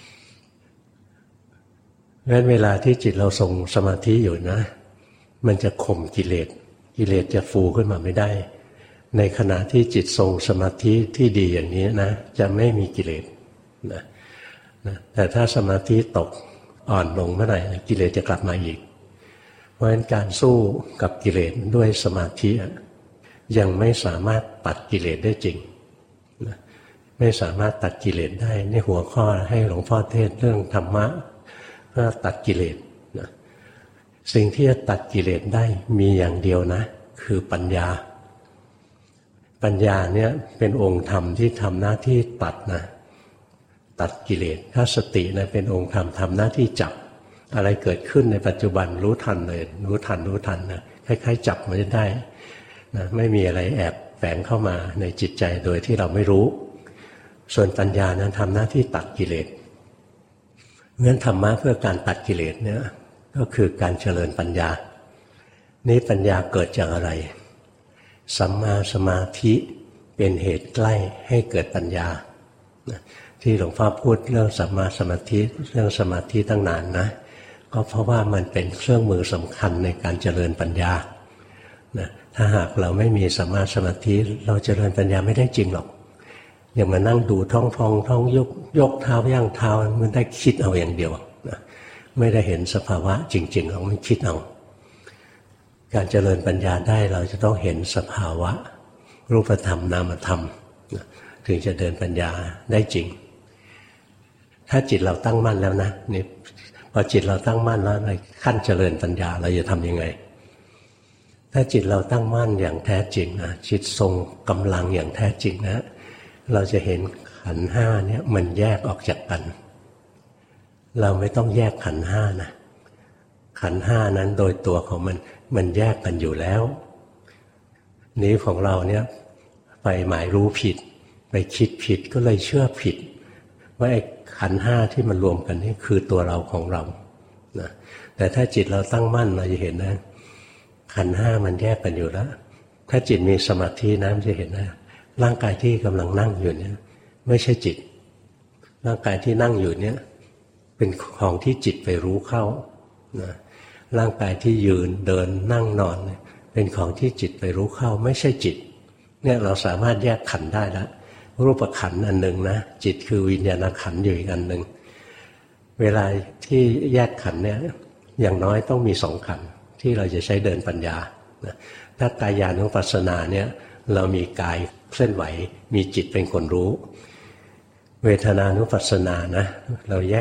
งั้นเวลาที่จิตเราทรงสมาธิอยู่นะมันจะข่มกิเลสกิเลสจะฟูขึ้นมาไม่ได้ในขณะที่จิตทรงสมาธิที่ดีอย่างนี้นะจะไม่มีกิเลสนะนะแต่ถ้าสมาธิตกอ่อนลงเมื่อไหร่กิเลสจะกลับมาอีกเพราะฉะนั้นการสู้กับกิเลสด้วยสมาธิยังไม่สามารถตัดกิเลสได้จริงนะไม่สามารถตัดกิเลสได้ในหัวข้อให้หลวงพ่อเทศเรื่องธรรมะเพื่อตัดกิเลสนะสิ่งที่จะตัดกิเลสได้มีอย่างเดียวนะคือปัญญาปัญญาเนี่ยเป็นองค์ธรรมที่ทำหน้าที่ตัดนะตัดกิเลสถ้าสตินะเป็นองค์ธรรมทำหน้าที่จับอะไรเกิดขึ้นในปัจจุบันรู้ทันเลยรู้ทันรู้ทันนะคล้ายๆจับมันได้นะไม่มีอะไรแอบแฝงเข้ามาในจิตใจโดยที่เราไม่รู้ส่วนปัญญานั้นทำหน้าที่ตัดกิเลสงั้นธรรมะเพื่อการตัดกิเลสเนี่ยก็คือการเจริญปัญญานี้ปัญญาเกิดจากอะไรสัมมาสมาธิเป็นเหตุใกล้ให้เกิดปัญญาที่หลวงพ่อพูดเรื่องสัมมาสมาธิเรื่องสมาธิตั้งนานนะก็เพราะว่ามันเป็นเครื่องมือสำคัญในการเจริญปัญญานะถ้าหากเราไม่มีสัมมาสมาธิเราเจริญปัญญาไม่ได้จริงหรอกอย่างมานั่งดูท้องพองท้องยกยกเท้าย่างเท้ามันได้คิดเอาอย่างเดียวนะไม่ได้เห็นสภาวะจริงๆเราไม่คิดเอาการเจริญปัญญาได้เราจะต้องเห็นสภาวะรูปธรรมนามธรรมนะถึงจะเดินปัญญาได้จริงถ้าจิตเราตั้งมั่นแล้วนะนี่พอจิตเราตั้งมั่นแล้วในขั้นเจริญปัญญาเราจะทำยังไงถ้าจิตเราตั้งมั่นอย่างแท้จริงนะจิตทรงกำลังอย่างแท้จริงนะเราจะเห็นขันธ์ห้าเนี่ยมันแยกออกจากกันเราไม่ต้องแยกขันธ์ห้านะขันธ์ห้านั้นโดยตัวของมันมันแยกกันอยู่แล้วนี้ของเราเนี่ยไปหมายรู้ผิดไปคิดผิดก็เลยเชื่อผิดว่าไอ้ขันธ์ห้าที่มันรวมกันนี่คือตัวเราของเรานะแต่ถ้าจิตเราตั้งมั่นเราจะเห็นนะขันธ์ห้ามันแยกกันอยู่แล้วถ้าจิตมีสมาธินะมันจะเห็นนะร่างกายที่กำลังนั่งอยู่เนี่ยไม่ใช่จิตร่างกายที่นั่งอยู่เนี่ยเป็นของที่จิตไปรู้เข้านะร่างกายที่ยืนเดินนั่งนอนเป็นของที่จิตไปรู้เข้าไม่ใช่จิตเนี่ยเราสามารถแยกขันธ์ได้แล้วรูปขันธ์อันหนึ่งนะจิตคือวิญญาณขันธ์อยู่อีกอันหนึ่งเวลาที่แยกขันธ์เนี่ยอย่างน้อยต้องมีสองขันธ์ที่เราจะใช้เดินปัญญาถ้ากายานุปัสสนาเนี่ยเรามีกายเคลื่อนไหวมีจิตเป็นคนรู้เวทนานุปัสสนานะเราแยก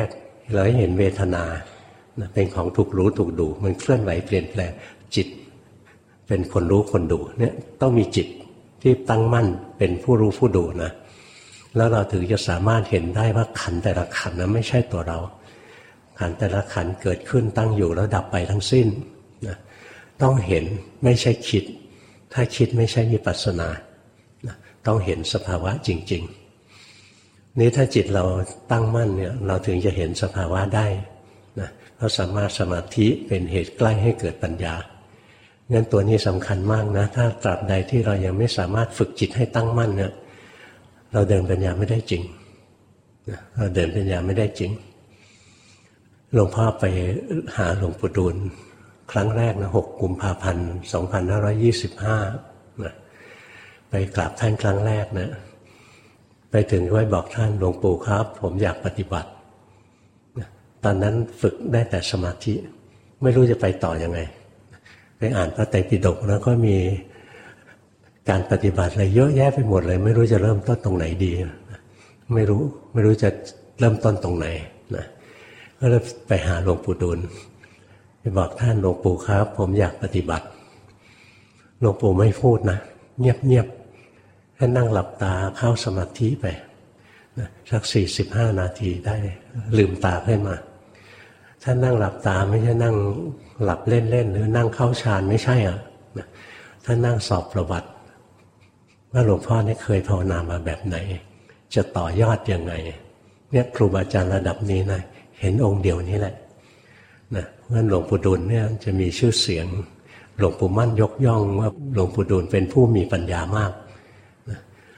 เราให้เห็นเวทนาเป็นของถูกรู้ถูกดูมันเคลื่อนไหวเปลี่ยนแปลงจิตเป็นคนรู้คนดูเนี่ยต้องมีจิตที่ตั้งมั่นเป็นผู้รู้ผู้ดูนะแล้วเราถึงจะสามารถเห็นได้ว่าขันธ์แต่ละขันธ์นั้นไม่ใช่ตัวเราขันธ์แต่ละขันธ์เกิดขึ้นตั้งอยู่แล้วดับไปทั้งสิ้นนะต้องเห็นไม่ใช่คิดถ้าคิดไม่ใช่วิปัสสนานะต้องเห็นสภาวะจริงๆนี้ถ้าจิตเราตั้งมั่นเนี่ยเราถึงจะเห็นสภาวะได้นะเพราะสัมมาสมาธิเป็นเหตุใกล้ให้เกิดปัญญางั้นตัวนี้สำคัญมากนะถ้าตราบใดที่เรายังไม่สามารถฝึกจิตให้ตั้งมั่นเนี่ยเราเดินปัญญาไม่ได้จริงเราเดินปัญญาไม่ได้จริงหลวงพ่อไปหาหลวงปู่ดูลครั้งแรกนะหกกุมภาพันธ์สองพันห้าร้อยยี่สิบห้านะไปกราบท่านครั้งแรกนะไปถึงไว้บอกท่านหลวงปู่ครับผมอยากปฏิบัตินะตอนนั้นฝึกได้แต่สมาธิไม่รู้จะไปต่อยังไงไปอ่านพระไตรปิฎกแล้วก็มีการปฏิบัติอะไรเยอะแยะไปหมดเลยไม่รู้จะเริ่มต้นตรงไหนดีไม่รู้ไม่รู้จะเริ่มต้นตรงไหนนะก็เลยไปหาหลวงปู่ดูลไปบอกท่านหลวงปู่ครับผมอยากปฏิบัติหลวงปู่ไม่พูดนะเงียบเงียบท่านนั่งหลับตาเข้าสมาธิไปนะสักสี่สิบห้านาทีได้ลืมตาขึ้นมาท่านนั่งหลับตาไม่ใช่นั่งหลับเล่นๆหรือนั่งเข้าฌานไม่ใช่อ่ะนะท่านนั่งสอบประวัติว่าหลวงพ่อนี่เคยภาวนามาแบบไหนจะต่อยอดยังไงเนี่ยครูบาอาจารย์ระดับนี้นะเห็นองค์เดียวนี้แหละนะเพราะฉะนั้นหลวงปู่ดูลเนี่ยจะมีชื่อเสียงหลวงปู่มั่นยกย่องว่าหลวงปู่ดูลเป็นผู้มีปัญญามากนะ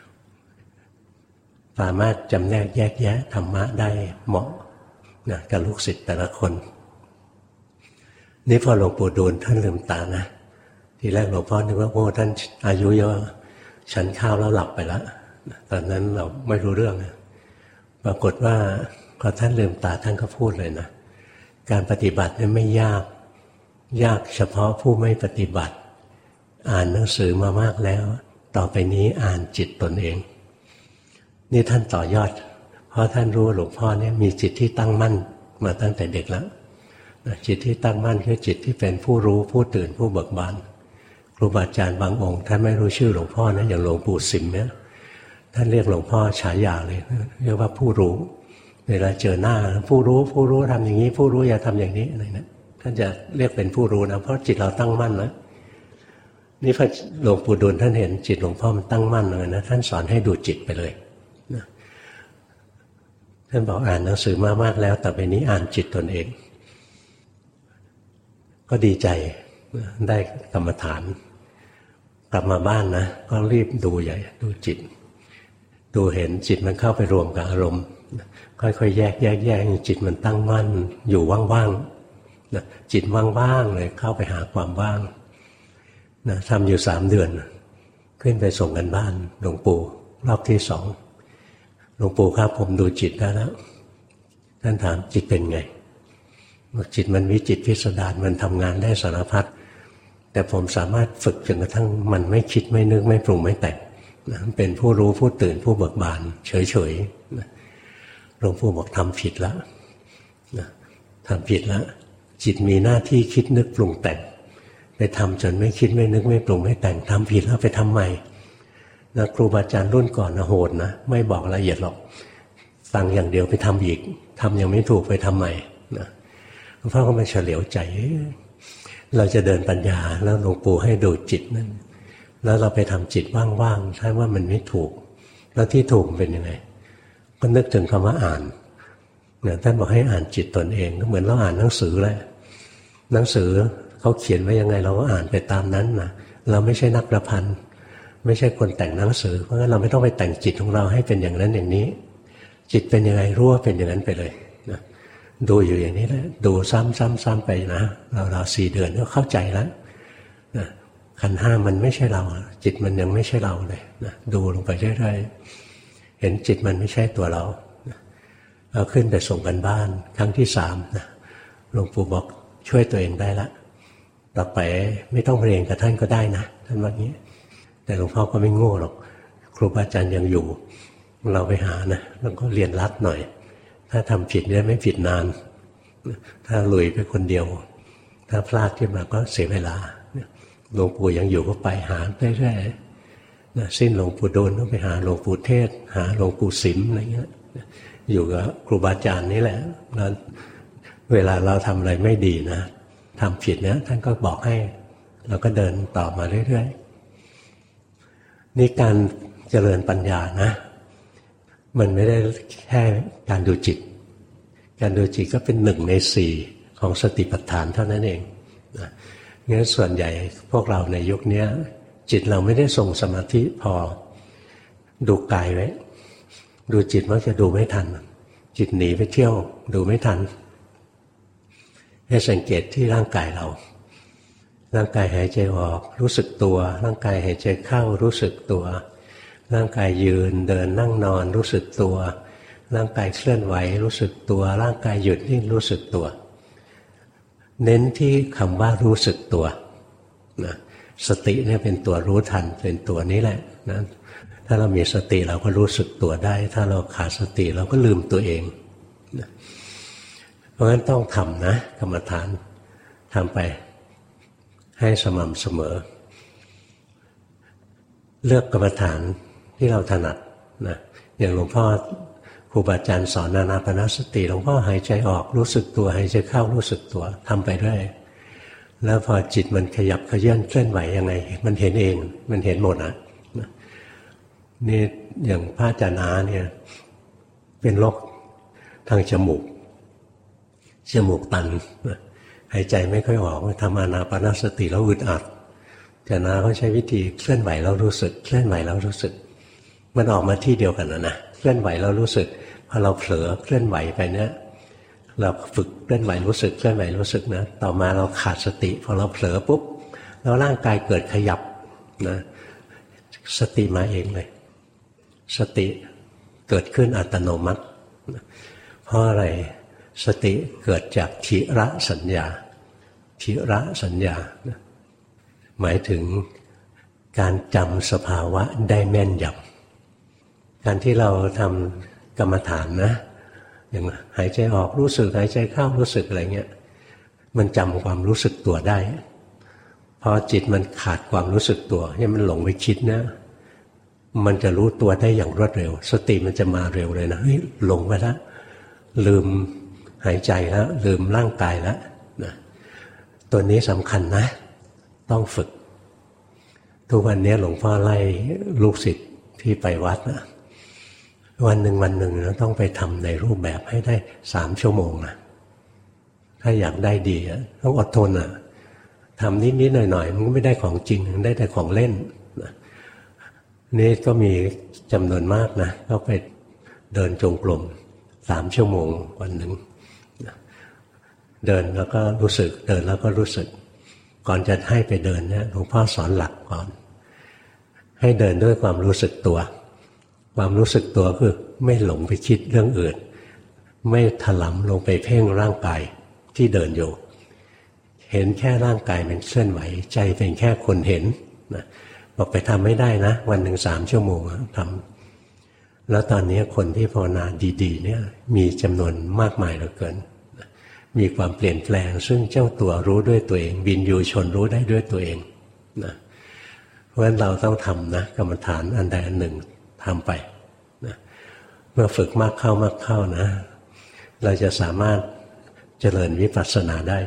สามารถจำแนกแยกแยะธรรมะได้เหมาะนะกับลูกศิษย์แต่ละคนนี่พอหลวงปู่ดูลท่านลืมตานะทีแรกหลวงพ่อนึกว่าโอ้ท่านอายุเยอะฉันข้าวแล้วหลับไปแล้วตอนนั้นเราไม่รู้เรื่องปรากฏว่าพอท่านลืมตาท่านก็พูดเลยนะการปฏิบัติเนี่ยไม่ยากยากเฉพาะผู้ไม่ปฏิบัติอ่านหนังสือมามากแล้วต่อไปนี้อ่านจิตตนเองนี่ท่านต่อยอดเพราะท่านรู้หลวงพ่อเนี่ยมีจิตที่ตั้งมั่นมาตั้งแต่เด็กแล้วจิตที่ตั้งมั่นคือจิตที่เป็นผู้รู้ผู้ตื่นผู้เบิกบานครูบาอาจารย์บางองค์ท่านไม่รู้ชื่อหลวงพ่อนะอย่างหลวงปู่สิมเนี่ยท่านเรียกหลวงพ่อฉายาเลยเรียกว่าผู้รู้เวลาเจอหน้าผู้รู้ผู้รู้ทำอย่างนี้ผู้รู้อย่าทำอย่างนี้อะไรนะท่านจะเรียกเป็นผู้รู้นะเพราะจิตเราตั้งมั่นแล้วนี่พระหลวงปู่ดูลท่านเห็นจิตหลวงพ่อมันตั้งมั่นเลยนะท่านสอนให้ดูจิตไปเลยนะท่านบอกอ่านหนังสือมามากแล้วต่อไปนี้อ่านจิตตนเองก็ดีใจได้กรรมฐานกลับมาบ้านนะก็รีบดูใหญ่ดูจิตดูเห็นจิตมันเข้าไปรวมกับอารมณ์ค่อยๆแยกแยกแยกจิตมันตั้งมั่นอยู่ว่างๆนะจิตว่างๆเลยเข้าไปหาความว่างนะทำอยู่สามเดือนขึ้นไปส่งกันบ้านหลวงปู่รอบที่สองหลวงปู่ครับผมดูจิตได้แล้วท่านถามจิตเป็นไงจิตมันวิจิตรพิสดารมันทำงานได้สารพัดแต่ผมสามารถฝึกจนกระทั่งมันไม่คิดไม่นึกไม่ปรุงไม่แต่งนะเป็นผู้รู้ผู้ตื่นผู้เบิกบานเฉยๆนะหลวงปู่บอกทำผิดแล้วนะทำผิดแล้วจิตมีหน้าที่คิดนึกปรุงแต่งไปทำจนไม่คิดไม่นึกไม่ปรุงไม่แต่งทำผิดแล้วไปทำใหม่นะครูบาอาจารย์รุ่นก่อนนะโหดนะไม่บอกละเอียดหรอกฟังอย่างเดียวไปทำอีกทำยังไม่ถูกไปทำใหม่นะหลวงพ่อก็มาเฉลียวใจเราจะเดินปัญญาแล้วหลวงปู่ให้ดูจิตนั่นแล้วเราไปทำจิตว่างๆใช่ว่ามันไม่ถูกแล้วที่ถูกเป็นยังไงก็นึกถึงคำว่าอ่านเนี่ยท่านบอกให้อ่านจิตตนเองก็เหมือนเราอ่านหนังสือเลยหนังสือเขาเขียนไว้ยังไงเราก็อ่านไปตามนั้นนะเราไม่ใช่นักประพันธ์ไม่ใช่คนแต่งหนังสือเพราะงั้นเราไม่ต้องไปแต่งจิตของเราให้เป็นอย่างนั้นอย่างนี้จิตเป็นยังไงรู้ว่าเป็นอย่างนั้นไปเลยนะดูอยู่อย่างนี้แหละดูซ้ำๆๆไปนะเราๆสี่เดือนก็เข้าใจแล้วนะขันธ์ห้ามันไม่ใช่เราจิตมันยังไม่ใช่เราเลยนะดูลงไปเรื่อยๆเห็นจิตมันไม่ใช่ตัวเรานะเอาขึ้นไปส่งกันบ้านครั้งที่สามนะหลวงปู่บอกช่วยตัวเองได้ละต่อไปไม่ต้องเรียนกับท่านก็ได้นะท่านว่างี้แต่หลวงพ่อก็ไม่โง่หรอกครูบาอาจารย์ยังอยู่เราไปหานะแล้วก็เรียนรัดหน่อยถ้าถ้าทำผิดเนี่ยไม่ผิดนานถ้าลุยไปคนเดียวถ้าพลาดขึ้นมาก็เสียเวลาหลวงปู่ยังอยู่ก็ไปหาเรื่อยๆนะสิ้นหลวงปู่ดูลก็ไปหาหลวงปู่เทศหาหลวงปู่สิมอะไรเงี้ยอยู่กับครูบาอาจารย์นี่แหละแล้วเวลาเราทำอะไรไม่ดีนะทำผิดเนี่ยท่านก็บอกให้เราก็เดินต่อมาเรื่อยๆนี่การเจริญปัญญานะมันไม่ได้แค่การดูจิตการดูจิตก็เป็นหนึ่งในสี่ของสติปัฏฐานเท่านั้นเองนะงั้นส่วนใหญ่พวกเราในยุคนี้จิตเราไม่ได้ทรงสมาธิพอดูกายไว้ดูจิตมักจะดูไม่ทันจิตหนีไปเที่ยวดูไม่ทันให้สังเกตที่ร่างกายเราร่างกายหายใจออกรู้สึกตัวร่างกายหายใจเข้ารู้สึกตัวร่างกายยืนเดินนั่งนอนรู้สึกตัวร่างกายเคลื่อนไหวรู้สึกตัวร่างกายหยุดนิ่งรู้สึกตัวเน้นที่คำว่ารู้สึกตัวนะสติเนี่ยเป็นตัวรู้ทันเป็นตัวนี้แหละนะถ้าเรามีสติเราก็รู้สึกตัวได้ถ้าเราขาดสติเราก็ลืมตัวเองนะเพราะฉะนั้นต้องทำนะกรรมฐานทำไปให้สม่ำเสมอเลือกกรรมฐานที่เราถนัดนะอย่างหลวงพ่อครูบาอาจารย์สอนอานาปานสติหลวงพ่อหายใจออกรู้สึกตัวหายใจเข้ารู้สึกตัวทำไปเรื่อยแล้วพอจิตมันขยับขยื่นเคลื่อนไหวยังไงมันเห็นเองมันเห็นหมดอ่ะนี่อย่างพระอาจารย์อาเนี่ยเป็นโรคทางจมูกจมูกตันหายใจไม่ค่อยออกทำอานาปานสติแล้วอึดอัดอาจารย์อาเขาใช้วิธีเคลื่อนไหวแล้วรู้สึกเคลื่อนไหวแล้วรู้สึกมันออกมาที่เดียวกันนะนะเคลื่อนไหวแล้วรู้สึกพอเราเผลอเคลื่อนไหวไปเนี่ยเราฝึกเคลื่อนไหวรู้สึกเคลื่อนไหวรู้สึกนะต่อมาเราขาดสติพอเราเผลอปุ๊บแล้วร่างกายเกิดขยับนะสติมาเองเลยสติเกิดขึ้นอัตโนมัติเพราะอะไรสติเกิดจากทิระสัญญาทิระสัญญาหมายถึงการจำสภาวะได้แม่นยำการที่เราทำกรรมฐานนะอย่างหายใจออกรู้สึกหายใจเข้ารู้สึกอะไรเงี้ยมันจำความรู้สึกตัวได้พอจิตมันขาดความรู้สึกตัวให้มันหลงไปคิดนะมันจะรู้ตัวได้อย่างรวดเร็วสติมันจะมาเร็วเลยนะเฮ้ยหลงไปแล้วลืมหายใจแล้วลืมร่างกายแล้วนะตัวนี้สำคัญนะต้องฝึกทุกวันนี้หลวงพ่อไล่ลูกศิษย์ที่ไปวัดนะวันหนึ่งวันหนึ่งนะต้องไปทำในรูปแบบให้ได้สามชั่วโมงนะถ้าอยากได้ดีต้องอดทนอ่ะทำนิดๆหน่อยๆมันก็ไม่ได้ของจริงได้แต่ของเล่นนะนี่ก็มีจำนวนมากนะก็ไปเดินจงกรมสามชั่วโมงวันหนึ่งเดินแล้วก็รู้สึกเดินแล้วก็รู้สึกก่อนจะให้ไปเดินเนี่ยหลวงพ่อสอนหลักก่อนให้เดินด้วยความรู้สึกตัวความรู้สึกตัวคือไม่หลงไปคิดเรื่องอื่นไม่ถลำลงไปเพ่งร่างกายที่เดินอยู่เห็นแค่ร่างกายมันเคลื่อนไหวใจเป็นแค่คนเห็นนะบอกไปทำไม่ได้นะวันหนึ่งสามชั่วโมงทำแล้วตอนนี้คนที่ภาวนาดีๆเนี่ยมีจำนวนมากมายเหลือเกินมีความเปลี่ยนแปลงซึ่งเจ้าตัวรู้ด้วยตัวเองบินอยู่ชนรู้ได้ด้วยตัวเองนะเพราะฉะนั้นเราต้องทำนะกรรมฐานอันใดอันหนึ่งทำไปนะเมื่อฝึกมากเข้ามากเข้านะเราจะสามารถเจริญวิปัสสนาได้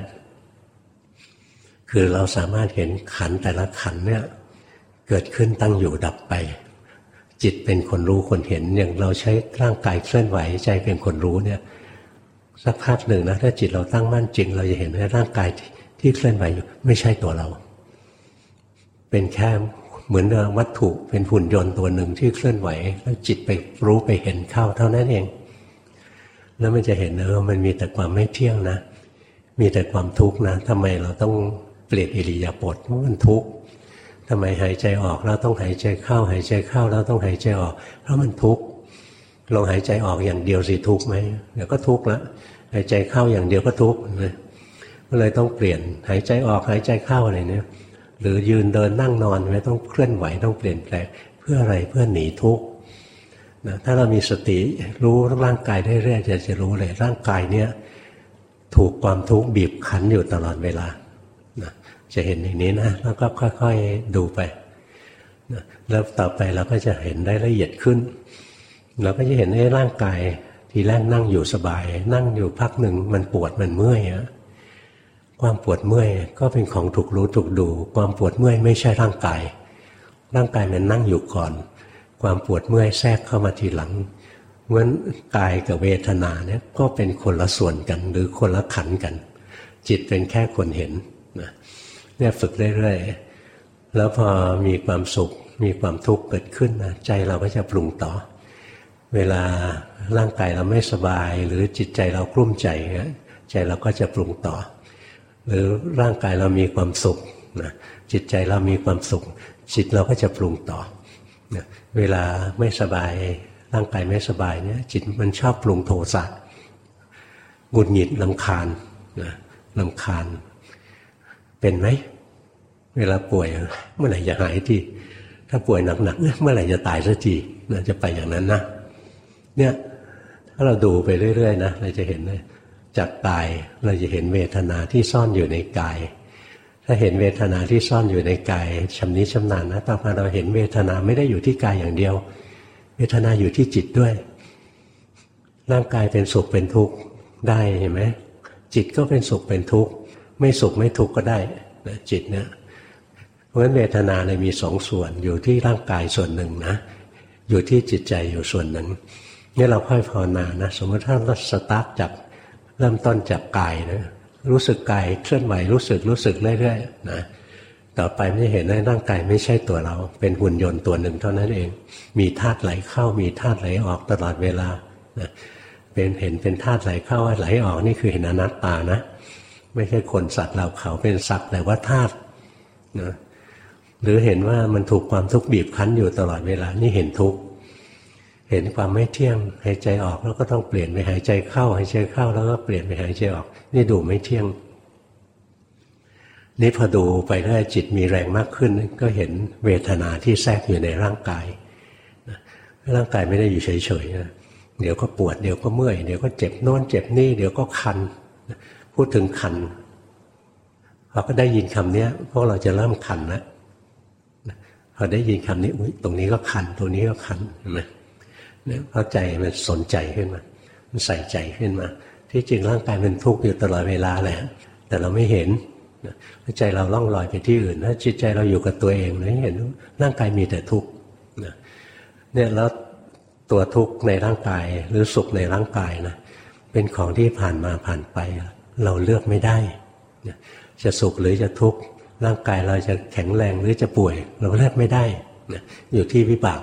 คือเราสามารถเห็นขันธ์แต่ละขันธ์เนี่ยเกิดขึ้นตั้งอยู่ดับไปจิตเป็นคนรู้คนเห็นอย่างเราใช้ร่างกายเคลื่อนไหวใจเป็นคนรู้เนี่ยสักพักหนึ่งนะถ้าจิตเราตั้งมั่นจริงเราจะเห็นว่าร่างกายที่เคลื่อนไหวอยู่ไม่ใช่ตัวเราเป็นแค่เหมือนวัตถุเป็นหุ่นยนต์ตัวหนึ่งที่เคลื่อนไหวแล้วจิตไปรู้ไปเห็นเข้าเท่านั้นเองแล้วมันจะเห็นเออมันมีแต่ความไม่เที่ยงนะมีแต่ความทุกข์นะทำไมเราต้องเปลี่ยนอิริยาบถเพราะมันทุกข์ทำไมหายใจออกแล้วต้องหายใจเข้าหายใจเข้าแล้วต้องหายใจออกเพราะมันทุกข์ลองหายใจออกอย่างเดียวสิทุกข์ไหมเดี๋ยวก็ทุกข์ละหายใจเข้าอย่างเดียวก็ทุกข์เลยก็เลยต้องเปลี่ยนหายใจออกหายใจเข้าอะไรเนี่ยหรือยืนเดินนั่งนอนไม่ต้องเคลื่อนไหวต้องเปลี่ยนแปลงเพื่ออะไรเพื่อหนีทุกข์นะถ้าเรามีสติรู้ร่างกายเรื่อยๆจะจะรู้เลยร่างกายเนี้ยถูกความทุกข์บีบคั้นอยู่ตลอดเวลานะจะเห็นอย่างนี้นะแล้วก็ค่อยๆดูไปนะแล้วต่อไปเราก็จะเห็นได้ละเอียดขึ้นเราก็จะเห็นว่าร่างกายทีแรกนั่งอยู่สบายนั่งอยู่พักหนึ่งมันปวดมันเมื่อยอะความปวดเมื่อยก็เป็นของถูกรู้ถูกดูความปวดเมื่อยไม่ใช่ร่างกายร่างกายมันนั่งอยู่ก่อนความปวดเมื่อยแทรกเข้ามาทีหลังเพราะฉะนั้นกายกับเวทนาเนี่ยก็เป็นคนละส่วนกันหรือคนละขันกันจิตเป็นแค่คนเห็นนะเนี่ยฝึกเรื่อยๆแล้วพอมีความสุขมีความทุกข์เกิดขึ้นนะใจเราก็จะปรุงต่อเวลาร่างกายเราไม่สบายหรือจิตใจเรากลุ้มใจใจเราก็จะปรุงต่อหรือร่างกายเรามีความสุขนะจิตใจเรามีความสุขจิตเราก็จะปรุงต่อนะเวลาไม่สบายร่างกายไม่สบายเนี่ยจิตมันชอบปรุงโทสะหงุดหงิดรำคาญนะรำคาญเป็นไหมเวลาป่วยเมื่อไหร่จะหายทีถ้าป่วยหนักๆเมื่อไหร่จะตายสักทีนะจะไปอย่างนั้นนะเนี่ยถ้าเราดูไปเรื่อยๆนะเราจะเห็นเลยจากกายเราจะเห็นเวทนาที่ซ่อนอยู่ในกายถ้าเห็นเวทนาที่ซ่อนอยู่ในกายชำนิชำนาญนะต่อมาเราเห็นเวทนาไม่ได้อยู่ที่กายอย่างเดียวเวทนาอยู่ที่จิตด้วยร่างกายเป็นสุขเป็นทุกข์ได้เห็นไหมจิตก็เป็นสุขเป็นทุกข์ไม่สุขไม่ทุกข์ก็ได้นะจิตเนี่ยเพราะฉะนั้นเวทนาเลยมีสองส่วนอยู่ที่ร่างกายส่วนหนึ่งนะอยู่ที่จิตใจอยู่ส่วนหนึ่งนี่เราค่อยภาวนานะสมมติถ้าเราสตาร์ทจากเริ่มต้นจากกายนะรู้สึกกายเคลื่อนไหวรู้สึกรู้สึกเรื่อยๆนะต่อไปไม่เห็นว่าร่างกายไม่ใช่ตัวเราเป็นหุ่นยนต์ตัวหนึ่งเท่านั้นเองมีธาตุไหลเข้ามีธาตุไหลออกตลอดเวลานะเป็นเห็นเป็นธาตุไหลเข้าไหลออกนี่คือเห็นอนัตตานะไม่ใช่คนสัตว์เราเขาเป็นสักแต่ว่าธาตุนะหรือเห็นว่ามันถูกความทุกข์บีบคั้นอยู่ตลอดเวลานี่เห็นทุกข์เห็นความไม่เที่ยงหายใจออกแล้วก็ต้องเปลี่ยนไปหายใจเข้าหายใจเข้าแล้วก็เปลี่ยนไปหายใจออกนี่ดูไม่เที่ยงนี่พอดูไปเรื่อยจิตมีแรงมากขึ้นก็เห็นเวทนาที่แทรกอยู่ในร่างกายร่างกายไม่ได้อยู่เฉยๆนะเดี๋ยวก็ปวดเดี๋ยวก็เมื่อยเดี๋ยวก็เจ็บโน่นเจ็บนี่เดี๋ยวก็คันพูดถึงคันพอก็ได้ยินคำนี้พวกเราจะเริ่มคันแล้วพอได้ยินคำนี้อุ๊ยตรงนี้ก็คันตรงนี้ก็คันเห็นไหมเนี่ยเข้าใจมันสนใจขึ้นมามันใส่ใจขึ้นมาที่จริงร่างกายมันทุกข์อยู่ตลอดเวลาแหละแต่เราไม่เห็นใจเราล่องลอยไปที่อื่นถ้าจิตใจเราอยู่กับตัวเองเราเห็นร่างกายมีแต่ทุกข์เนี่ยแล้วตัวทุกข์ในร่างกายหรือสุขในร่างกายนะเป็นของที่ผ่านมาผ่านไปเราเลือกไม่ได้จะสุขหรือจะทุกข์ร่างกายเราจะแข็งแรงหรือจะป่วยเราเลือกไม่ได้อยู่ที่วิบาก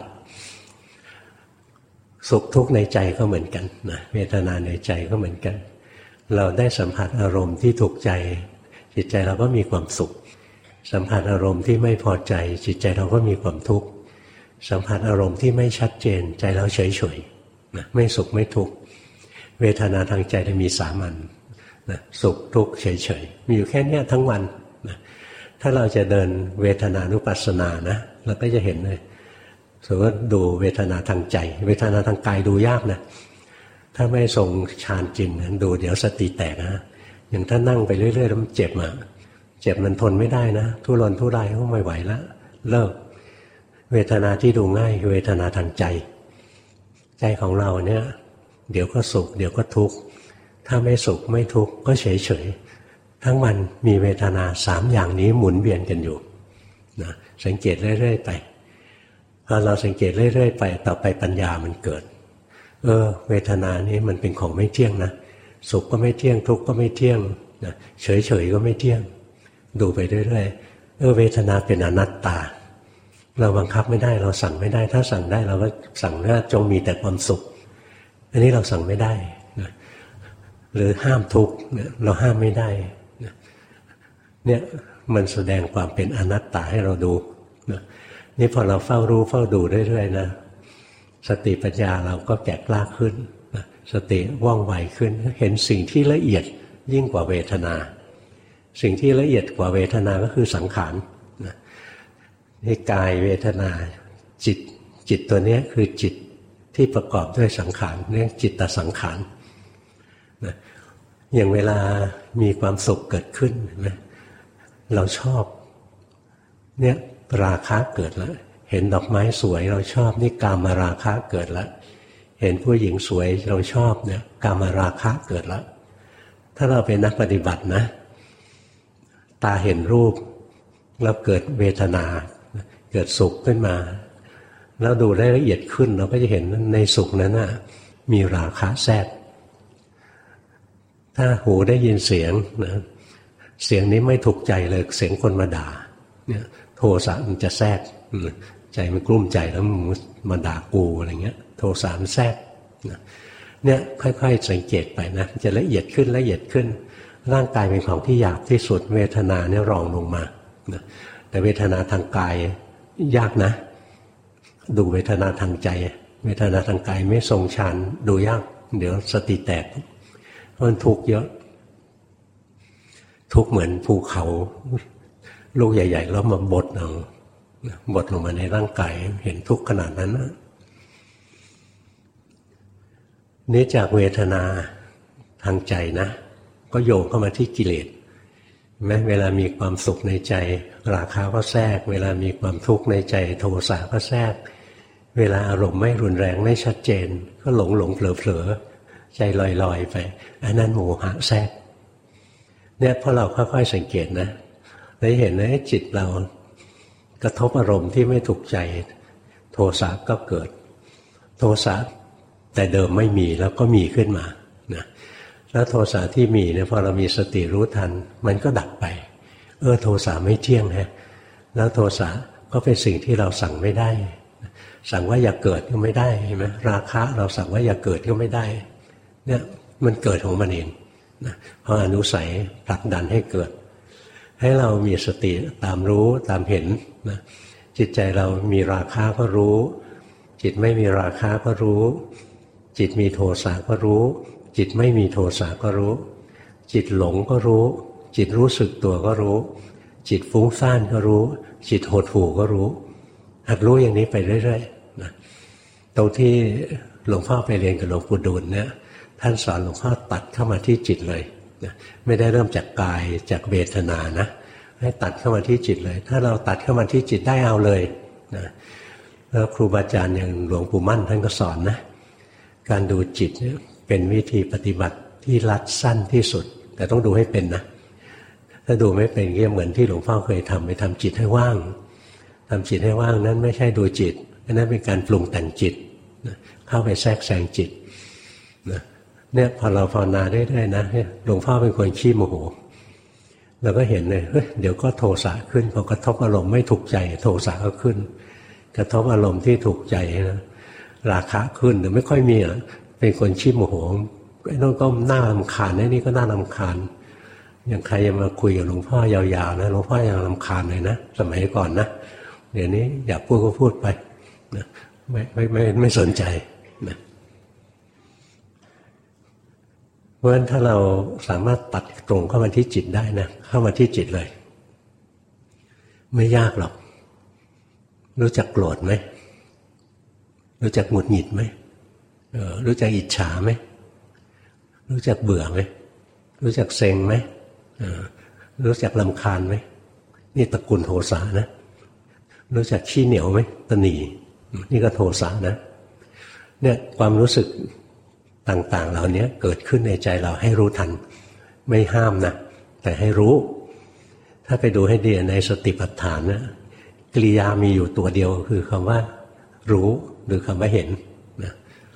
สุขทุกข์ในใจก็เหมือนกันนะเวทนาในใจก็เหมือนกันเราได้สัมผัสอารมณ์ที่ถูกใจจิตใจเราก็มีความสุขสัมผัสอารมณ์ที่ไม่พอใจจิตใจเราก็มีความทุกข์สัมผัสอารมณ์ที่ไม่ชัดเจนใจเราเฉยเฉยนะไม่สุขไม่ทุกข์เวทนาทางใจจะมีสามัญนะสุขทุกข์เฉยเฉยมีอยู่แค่นี้ทั้งวันนะถ้าเราจะเดินเวทนานุปัสสนานะเราก็จะเห็นเลยสมมติดูเวทนาทางใจเวทนาทางกายดูยากนะถ้าไม่ทรงฌานจริงนะดูเดี๋ยวสติแตกนะอย่างถ้านั่งไปเรื่อยๆแล้วมันเจ็บอ่ะเจ็บมันทนไม่ได้นะทุรนทุรายก็ไม่ไหวแล้วเลิกเวทนาที่ดูง่ายเวทนาทางใจใจของเราเนี่ยเดี๋ยวก็สุขเดี๋ยวก็ทุกข์ถ้าไม่สุขไม่ทุกข์ก็เฉยๆทั้งวันมีเวทนาสามอย่างนี้หมุนเวียนกันอยู่นะสังเกตเรื่อยๆไปพอเราสังเกตเรื่อยๆไปต่อไปปัญญามันเกิดเออเวทนานี้มันเป็นของไม่เที่ยงนะสุขก็ไม่เที่ยงทุกข์ก็ไม่เที่ยงนะเฉยๆก็ไม่เที่ยงดูไปเรื่อยๆเออเวทนาเป็นอนัตตาเราบังคับไม่ได้เราสั่งไม่ได้ถ้าสั่งได้เราก็สั่งว่าจงมีแต่ความสุขอันนี้เราสั่งไม่ได้นะหรือห้ามทุกข์เราห้ามไม่ได้นะเนี่ยมันแสดงความเป็นอนัตตาให้เราดูนะนี่พอเราเฝ้ารู้เฝ้าดูเรื่อยๆนะสติปัญญาเราก็แก่กล้าขึ้นนะสติว่องไวขึ้นเห็นสิ่งที่ละเอียดยิ่งกว่าเวทนาสิ่งที่ละเอียดกว่าเวทนาก็คือสังขารนะนี่กายเวทนาจิตจิตตัวนี้คือจิตที่ประกอบด้วยสังขารเรียกจิตตสังขารนะอย่างเวลามีความสุขเกิดขึ้นนะเราชอบเนี่ยราคะเกิดแล้วเห็นดอกไม้สวยเราชอบนี่กามราคะเกิดแล้วเห็นผู้หญิงสวยเราชอบเนี่ยกามราคะเกิดแล้วถ้าเราเป็นนักปฏิบัตินะตาเห็นรูปแล้วเกิดเวทนาเกิดสุขขึ้นมาแล้วดูได้ละเอียดขึ้นเราก็จะเห็นในสุขนั้นน่ะมีราคะแทรกถ้าหูได้ยินเสียงนะเสียงนี้ไม่ถูกใจเลยเสียงคนมาด่าเนี่ยโทสะมันจะแทรกใจมันกลุ้มใจแล้วมันมาด่ากูอะไรเงี้ยโทสะมันแทรกเนี่ยค่อยๆสังเกตไปนะจะละเอียดขึ้นละเอียดขึ้นร่างกายเป็นของที่หยาบที่สุดเวทนาเนี่ยรองลงมาแต่เวทนาทางกายยากนะดูเวทนาทางใจเวทนาทางกายไม่ทรงฌานดูยากเดี๋ยวสติแตกเพราะมันทุกข์เยอะทุกข์เหมือนภูเขาลูกใหญ่ๆแล้วมาบดเอาบดลงมาในร่างกายเห็นทุกข์ขนาดนั้นนะนี่จากเวทนาทางใจนะก็โยงเข้ามาที่กิเลสแม้เวลามีความสุขในใจราคะก็แทรกเวลามีความทุกข์ในใจโทสะก็แทรกเวลาอารมณ์ไม่รุนแรงไม่ชัดเจนก็หลงหลงเผลอเผลอใจลอยลอยไปอันนั้นโมหะแทรกเนี่ยพอเราค่อยๆสังเกตนะได้เห็นนะจิตเรากระทบอารมณ์ที่ไม่ถูกใจโทสะก็เกิดโทสะแต่เดิมไม่มีแล้วก็มีขึ้นมานะแล้วโทสะที่มีเนี่ยพอเรามีสติรู้ทันมันก็ดับไปเออโทสะไม่เที่ยงฮะแล้วโทสะก็เป็นสิ่งที่เราสั่งไม่ได้สั่งว่าอย่าเกิดก็ไม่ได้เห็นไหมราคะเราสั่งว่าอย่าเกิดก็ไม่ได้เนี่ยมันเกิดของมันเองนะเพราะอนุสัยผลักดันให้เกิดให้เรามีสติตามรู้ตามเห็นนะจิตใจเรามีราคะก็รู้จิตไม่มีราคะก็รู้จิตมีโทสะก็รู้จิตไม่มีโทสะก็รู้จิตหลงก็รู้จิตรู้สึกตัวก็รู้จิตฟุ้งซ่านก็รู้จิตหดหู่ก็รู้หัดรู้อย่างนี้ไปเรื่อยๆนะตรงที่หลวงพ่อไปเรียนกับหลวงปู่ดูลเนี่ยท่านสอนหลวงพ่อตัดเข้ามาที่จิตเลยนะไม่ได้เริ่มจากกายจากเวทนานะให้ตัดเข้ามาที่จิตเลยถ้าเราตัดเข้ามาที่จิตได้เอาเลยนะแล้วครูบาอาจารย์อย่างหลวงปู่มั่นท่านก็สอนนะการดูจิตเนี่ยเป็นวิธีปฏิบัติที่รัดสั้นที่สุดแต่ต้องดูให้เป็นนะถ้าดูไม่เป็นก็เหมือนที่หลวงพ่อเคยทำไปทำจิตให้ว่างทำจิตให้ว่างนั้นไม่ใช่ดูจิตนั้นเป็นการปรุงแต่งจิตเข้าไปแทรกแซงจิตเนี่ยพอเราภาวนาได้ๆนะหลวงพ่อเป็นคนขี้โมโหเราก็เห็นเลยเฮ้ยเดี๋ยวก็โทสะขึ้นพอกระทบอารมณ์ไม่ถูกใจโทสะก็ขึ้นกระทบอารมณ์ที่ถูกใจนะราคะขึ้นหรือไม่ค่อยมีอ่ะเป็นคนขี้โมโหไอ้นั่นก็น่ารำคาญไอ้นี่ก็น่ารำคาญอย่างใครจะมาคุยกับหลวงพ่อยาวๆนะหลวงพ่อยังรำคาญเลยนะสมัยก่อนนะเดี๋ยวนี้อยากพูดก็พูดไปนะไม่ไม่ไม่ไม่สนใจนะเพราะฉะนั้นถ้าเราสามารถตัดตรงเข้ามาที่จิตได้นะเข้ามาที่จิตเลยไม่ยากหรอกรู้จักโกรธไหมรู้จักหงุดหงิดไหมเออรู้จักอิจฉาไหมรู้จักเบื่อไหมรู้จักเซ็งไหมเออรู้จักรำคาญไหมนี่ตระกูลโทสะนะรู้จักขี้เหนียวไหมตนีนี่ก็โทสะนะเนี่ยความรู้สึกต่างๆเหล่านี้เกิดขึ้นในใจเราให้รู้ทันไม่ห้ามนะแต่ให้รู้ถ้าไปดูให้ดีในสติปัฏฐานนะกริยามีอยู่ตัวเดียวคือคำว่ารู้หรือคำว่าเห็นนะ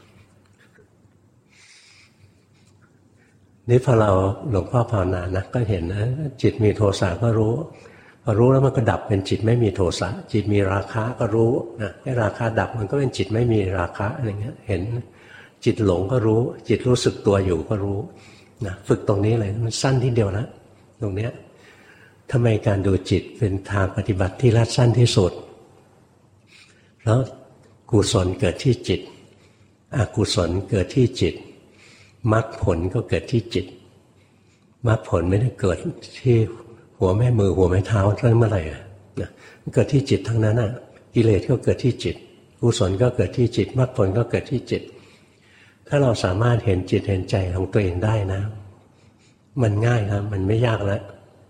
นี่พอเราหลวงพ่อภาวนานะก็เห็นนะจิตมีโทสะก็รู้พอรู้แล้วมันก็ดับเป็นจิตไม่มีโทสะจิตมีราคะก็รู้นะให้ราคะดับมันก็เป็นจิตไม่มีราคะอะไรเงี้ยเห็นจิตหลงก็รู้จิตรู้สึกตัวอยู่ก็รู้นะฝึกตรงนี้เลยมันสั้นทีเดียวนะตรงเนี้ยทำไมการดูจิตเป็นทางปฏิบัติที่รัดสั้นที่สุดแล้วกุศลเกิดที่จิตอกุศลเกิดที่จิตมรรคผลก็เกิดที่จิตมรรคผลไม่ได้เกิดที่หัวแม่มือหัวแม่เท้าเรื่องเมื่อไหร่นะมันเกิดที่จิตทั้งนั้นอ่ะกิเลสก็เกิดที่จิตกุศลก็เกิดที่จิตมรรคผลก็เกิดที่จิตถ้าเราสามารถเห็นจิตเห็นใจของตัวเองได้นะมันง่ายนะมันไม่ยากแล้ว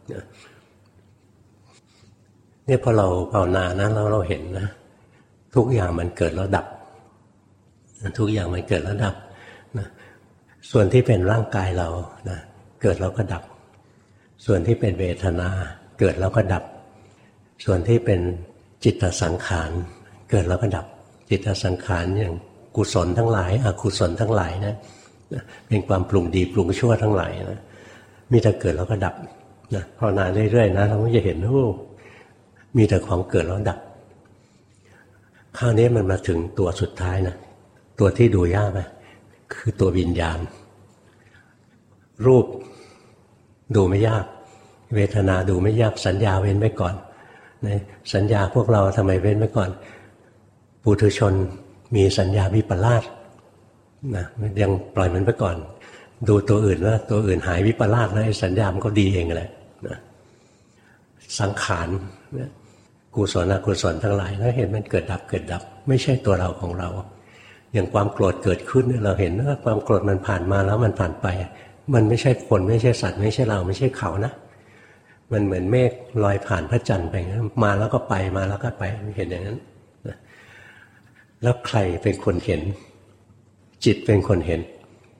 เนี่ยพอเราภาวนานะแล้วเราเห็นนะทุกอย่างมันเกิดแล้วดับทุกอย่างมันเกิดแล้วดับนะส่วนที่เป็นร่างกายเรานะเกิดแล้วก็ดับส่วนที่เป็นเวทนาเกิดแล้วก็ดับส่วนที่เป็นจิตสังขารเกิดแล้วก็ดับจิตสังขารอย่างกุศลทั้งหลายอกุศลทั้งหลายนะเป็นความปรุงดีปรุงชั่วทั้งหลายนะมีแต่เกิดแล้วก็ดับนะภาวนาเรื่อยๆนะเราก็จะเห็นโอ้มีแต่ของเกิดแล้วดับคราวนี้มันมาถึงตัวสุดท้ายนะตัวที่ดูยากนะคือตัววิญญาณรูปดูไม่ยากเวทนาดูไม่ยากสัญญาเว้นไว้ก่อนนะสัญญาพวกเราทำไมเว้นไว้ก่อนปุถุชนมีสัญญาวิปลาสนะยังปล่อยมันไปก่อนดูตัวอื่นว่าตัวอื่นหายวิปลาสแล้วสัญญามันก็ดีเองแหละนะสังขารนะกุศลอกุศลทั้งหลายแล้วเห็นมันเกิดดับเกิดดับไม่ใช่ตัวเราของเราอย่างความโกรธเกิดขึ้นเราเห็นว่าความโกรธมันผ่านมาแล้วมันผ่านไปมันไม่ใช่คนไม่ใช่สัตว์ไม่ใช่เราไม่ใช่เขานะมันเหมือนเมฆลอยผ่านพระจันทร์ไปมาแล้วก็ไปมาแล้วก็ไปเห็นอย่างนั้นแล้วใครเป็นคนเห็นจิตเป็นคนเห็น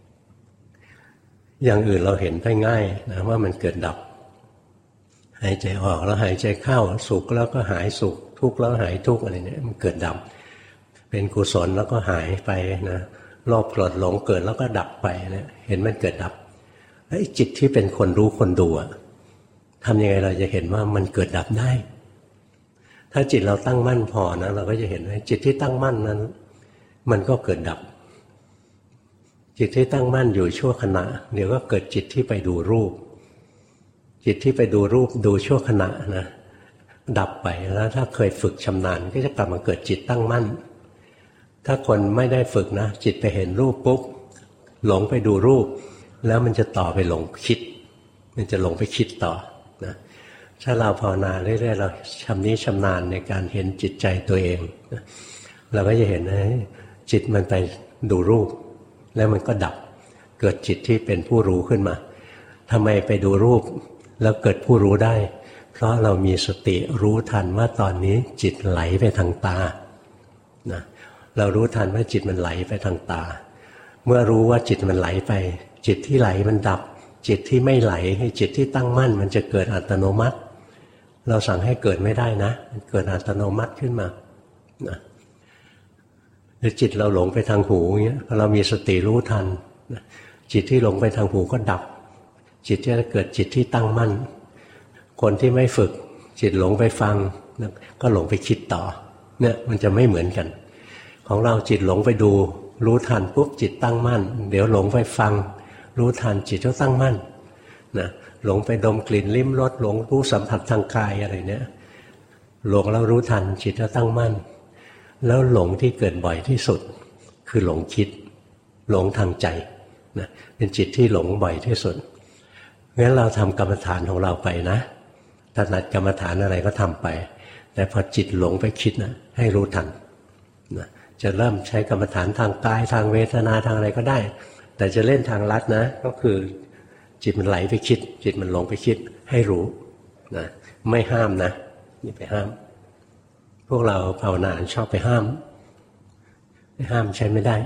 อย่างอื่นเราเห็นได้ง่ายนะว่ามันเกิดดับหายใจออกแล้วหายใจเข้าสุขแล้วก็หายสุขทุกข์แล้วหายทุกข์อะไรเนี่ยมันเกิดดับเป็นกุศลแล้วก็หายไปนะโลภโกรธหลงเกิดแล้วก็ดับไปนะเห็นมันเกิดดับไอ้จิตที่เป็นคนรู้คนดูอะทำยังไงเราจะเห็นว่ามันเกิดดับได้ถ้าจิตเราตั้งมั่นพอนะเราก็จะเห็นว่าจิตที่ตั้งมั่นนั้นมันก็เกิดดับจิตที่ตั้งมั่นอยู่ชั่วขณะเดี๋ยวก็เกิดจิตที่ไปดูรูปจิตที่ไปดูรูปดูชั่วขณะนะดับไปแล้วถ้าเคยฝึกชำนาญก็จะกลับมาเกิดจิตตั้งมั่นถ้าคนไม่ได้ฝึกนะจิตไปเห็นรูปปุ๊บหลงไปดูรูปแล้วมันจะต่อไปหลงคิดมันจะหลงไปคิดต่อนะถ้าเราภาวนาเรื่อยๆเราชำนิชำนาญในการเห็นจิตใจตัวเองนะเราก็จะเห็นนะจิตมันไปดูรูปแล้วมันก็ดับเกิดจิตที่เป็นผู้รู้ขึ้นมาทำไมไปดูรูปแล้วเกิดผู้รู้ได้เพราะเรามีสติรู้ทันว่าตอนนี้จิตไหลไปทางตานะเรารู้ทันว่าจิตมันไหลไปทางตาเมื่อรู้ว่าจิตมันไหลไปจิตที่ไหลมันดับจิตที่ไม่ไหลจิตที่ตั้งมั่นมันจะเกิดอัตโนมัติเราสั่งให้เกิดไม่ได้นะมันเกิดอัตโนมัติขึ้นมานะหรือจิตเราหลงไปทางหูอย่างเงี้ยเรามีสติรู้ทันนะจิตที่หลงไปทางหูก็ดับจิตจะเกิดจิตที่ตั้งมั่นคนที่ไม่ฝึกจิตหลงไปฟังนะก็หลงไปคิดต่อเนี่ยมันจะไม่เหมือนกันของเราจิตหลงไปดูรู้ทันปุ๊บจิตตั้งมั่นเดี๋ยวหลงไปฟังรู้ทันจิตก็ตั้งมั่นนะหลงไปดมกลิ่นลิ้มรสหลงรู้สัมผัสทางกายอะไรเนี่ยหลงแล้วรู้ทันจิตก็ตั้งมั่นแล้วหลงที่เกิดบ่อยที่สุดคือหลงคิดหลงทางใจนะเป็นจิตที่หลงบ่อยที่สุดงั้นเราทำกรรมฐานของเราไปนะถนัดกรรมฐานอะไรก็ทำไปแต่พอจิตหลงไปคิดนะให้รู้ทันนะจะเริ่มใช้กรรมฐานทางกายทางเวทนาทางอะไรก็ได้แต่จะเล่นทางลัดนะก็คือจิตมันไหลไปคิดจิตมันหลงไปคิดให้รู้นะไม่ห้ามนะนี่ไปห้ามพวกเราภาวนาชอบไปห้ามไม่ห้ามใช้ไม่ได้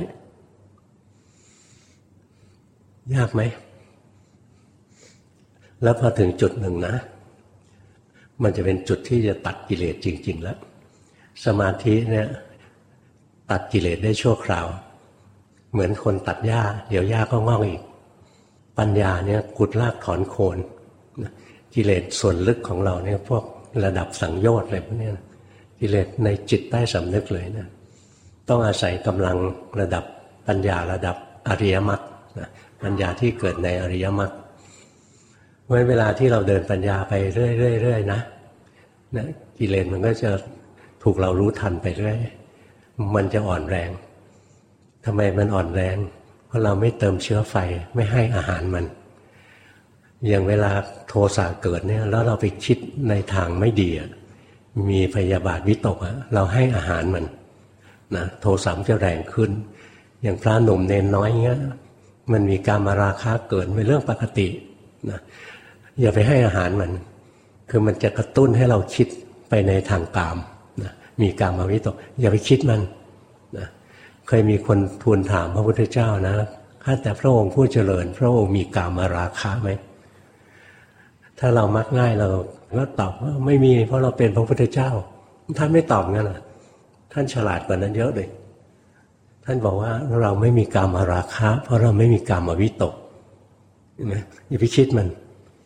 ยากไหมแล้วพอถึงจุดหนึ่งนะมันจะเป็นจุดที่จะตัดกิเลสจริงๆแล้วสมาธิเนี่ยตัดกิเลสได้ชั่วคราวเหมือนคนตัดหญ้าเดี๋ยวหญ้าก็งอกอีกปัญญาเนี่ยขุดรากถอนโคนกิเลสส่วนลึกของเราเนี่ยพวกระดับสังโยชน์อะไรพวกนี้กิเลสในจิตใต้สำนึกเลยนะต้องอาศัยกำลังระดับปัญญาระดับอริยมรรคปัญญาที่เกิดในอริยมรรคเมื่อเวลาที่เราเดินปัญญาไปเรื่อยๆๆนะนะกิเลสมันก็จะถูกเรารู้ทันไปเรื่อยมันจะอ่อนแรงทำไมมันอ่อนแรงเพราะเราไม่เติมเชื้อไฟไม่ให้อาหารมันอย่างเวลาโทสะเกิดเนี่ยแล้วเราไปคิดในทางไม่ดีมีพยาบาทวิตกเราให้อาหารมันนะโทสะมันจะแรงขึ้นอย่างพระหนุ่มเนนน้อยเงี้ยมันมีกามราคะเกิดเป็นเรื่องปกตินะอย่าไปให้อาหารมันคือมันจะกระตุ้นให้เราคิดไปในทางกามนะมีกามวิตกอย่าไปคิดมันนะเคยมีคนทูลถามพระพุทธเจ้านะข้าแต่พระองค์ผู้เจริญพระองค์มีกามราคะไหมถ้าเรามักง่ายเราก็ตอบว่าไม่มีเพราะเราเป็นพระพุทธเจ้าท่านไม่ตอบงั้นนะท่านฉลาดกว่านั้นเยอะเลยท่านบอกว่าเราไม่มีกามราคะเพราะเราไม่มีกามวิตกนะอย่าไปคิดมัน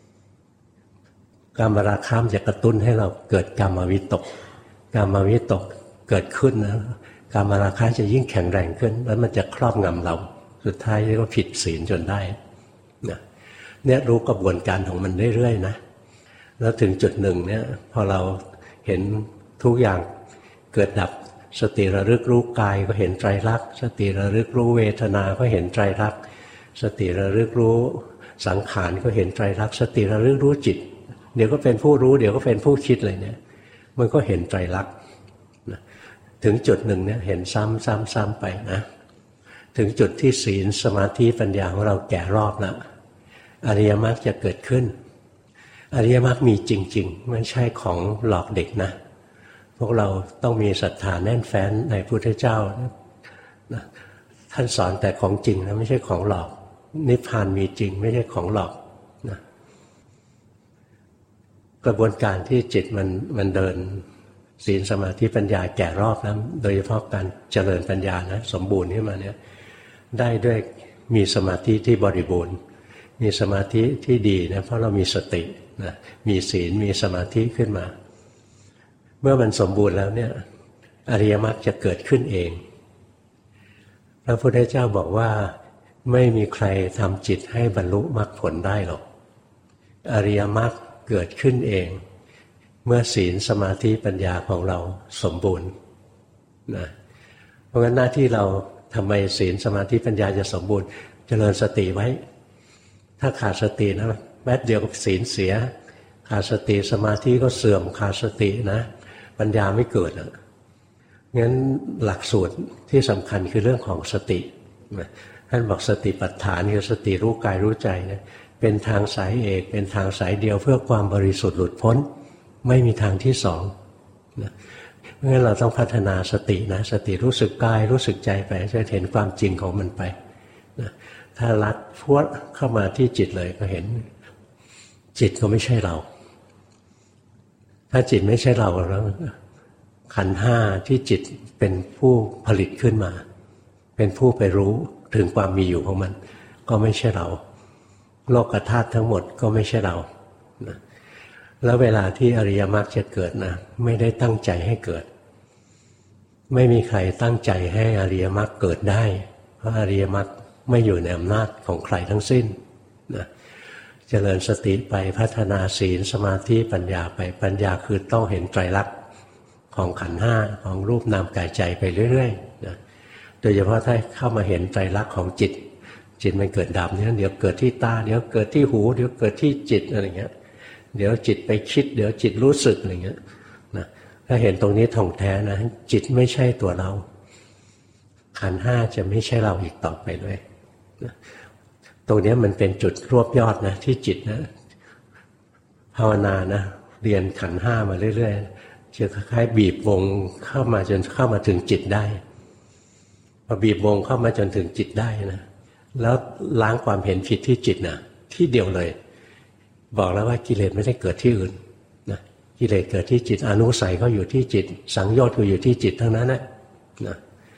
กามราคะมันจะกระตุ้นให้เราเกิดกามวิตกกามวิตกเกิดขึ้นนะกามราคะจะยิ่งแข็งแรงขึ้นแล้วมันจะครอบงำเราสุดท้ายก็ผิดศีลจนได้นะเนี่ยรู้กระบวนการของมันเรื่อยๆนะแล้วถึงจุดหนึ่งเนี่ยพอเราเห็นทุกอย่างเกิดดับสติระลึกรู้กายก็เห็นไตรลักษณ์สติระลึกรู้เวทนาก็เห็นไตรลักษณ์สติระลึกรู้สังขารก็เห็นไตรลักษณ์สติระลึกรู้จิตเดี๋ยวก็เป็นผู้รู้เดี๋ยวก็เป็นผู้คิดเลยเนี่ยมันก็เห็นไตรลักษณ์ถึงจุดหนึ่งเนี่ยเห็นซ้ำซ้ำซ้ำไปนะถึงจุดที่ศีลสมาธิปัญญาของเราแก่รอบแล้วอริยมรรคจะเกิดขึ้นอริยมรรคมีจริงๆไม่ใช่ของหลอกเด็กนะพวกเราต้องมีศรัทธาแน่นแฟ้นในพุทธเจ้านะท่านสอนแต่ของจริงนะไม่ใช่ของหลอกนิพพานมีจริงไม่ใช่ของหลอกนะกระบวนการที่จิตมันมันเดินศีลสมาธิปัญญาแก่รอบนะโดยเฉพาะการเจริญปัญญานะสมบูรณ์ขึ้นมาเนี่ยได้ด้วยมีสมาธิที่บริบูรณ์มีสมาธิที่ดีนะเพราะเรามีสตินะมีศีลมีสมาธิขึ้นมาเมื่อมันสมบูรณ์แล้วเนี่ยอริยมรรคจะเกิดขึ้นเองพระพุทธเจ้าบอกว่าไม่มีใครทำจิตให้บรรลุมรรคผลได้หรอกอริยมรรคเกิดขึ้นเองเมื่อศีลสมาธิปัญญาของเราสมบูรณ์นะเพราะงั้นหน้าที่เราทำไมศีลสมาธิปัญญาจะสมบูรณ์เจริญสติไว้ถ้าขาดสตินะแป๊บเดียวศีลเสียขาดสติสมาธิก็เสื่อมขาดสตินะปัญญาไม่เกิดอ่ะงั้นหลักสูตรที่สำคัญคือเรื่องของสติท่านบอกสติปัฏฐานคือสติรู้กายรู้ใจนะเป็นทางสายเอกเป็นทางสายเดียวเพื่อความบริสุทธิ์หลุดพ้นไม่มีทางที่สองนะเพราะงั้นเราต้องพัฒนาสตินะสติรู้สึกกายรู้สึกใจไปจะเห็นความจริงของมันไปนะถ้าลัดพวดเข้ามาที่จิตเลยก็เห็นจิตก็ไม่ใช่เราถ้าจิตไม่ใช่เราแล้วขันธ์ห้าที่จิตเป็นผู้ผลิตขึ้นมาเป็นผู้ไปรู้ถึงความมีอยู่ของมันก็ไม่ใช่เราโลกธาตุทั้งหมดก็ไม่ใช่เรานะแล้วเวลาที่อริยมรรคจะเกิดนะไม่ได้ตั้งใจให้เกิดไม่มีใครตั้งใจให้อริยมรรคเกิดได้เพราะอริยมรรคไม่อยู่ในอำนาจของใครทั้งสิ้นนะเจริญสติไปพัฒนาศีลสมาธิปัญญาไปปัญญาคือต้องเห็นไตรลักษณ์ของขันธ์ห้าของรูปนามกายใจไปเรื่อยๆนะโดยเฉพาะถ้าเข้ามาเห็นไตรลักษณ์ของจิตจิตมันเกิดดับเนี่ยเดี๋ยวเกิดที่ตาเดี๋ยวเกิดที่หูเดี๋ยวเกิดที่จิตอะไรเงี้ยเดี๋ยวจิตไปคิดเดี๋ยวจิตรู้สึกอะไรเงี้ยนะถ้าเห็นตรงนี้ท่องแท้นะจิตไม่ใช่ตัวเราขันธ์ห้าจะไม่ใช่เราอีกต่อไปเลยนะตรงนี้มันเป็นจุดรวบยอดนะที่จิตนะภาวนานะเรียนขันธ์ห้ามาเรื่อยๆจะคล้ายๆบีบวงเข้ามาจนเข้ามาถึงจิตได้พอบีบวงเข้ามาจนถึงจิตได้นะแล้วล้างความเห็นผิดที่จิตนะที่เดียวเลยบอกแล้วว่ากิเลสไม่ได้เกิดที่อื่นนะกิเลสเกิดที่จิตอนุสัยก็อยู่ที่จิตสังโยชน์ก็อยู่ที่จิตทั้งนั้นนะนะ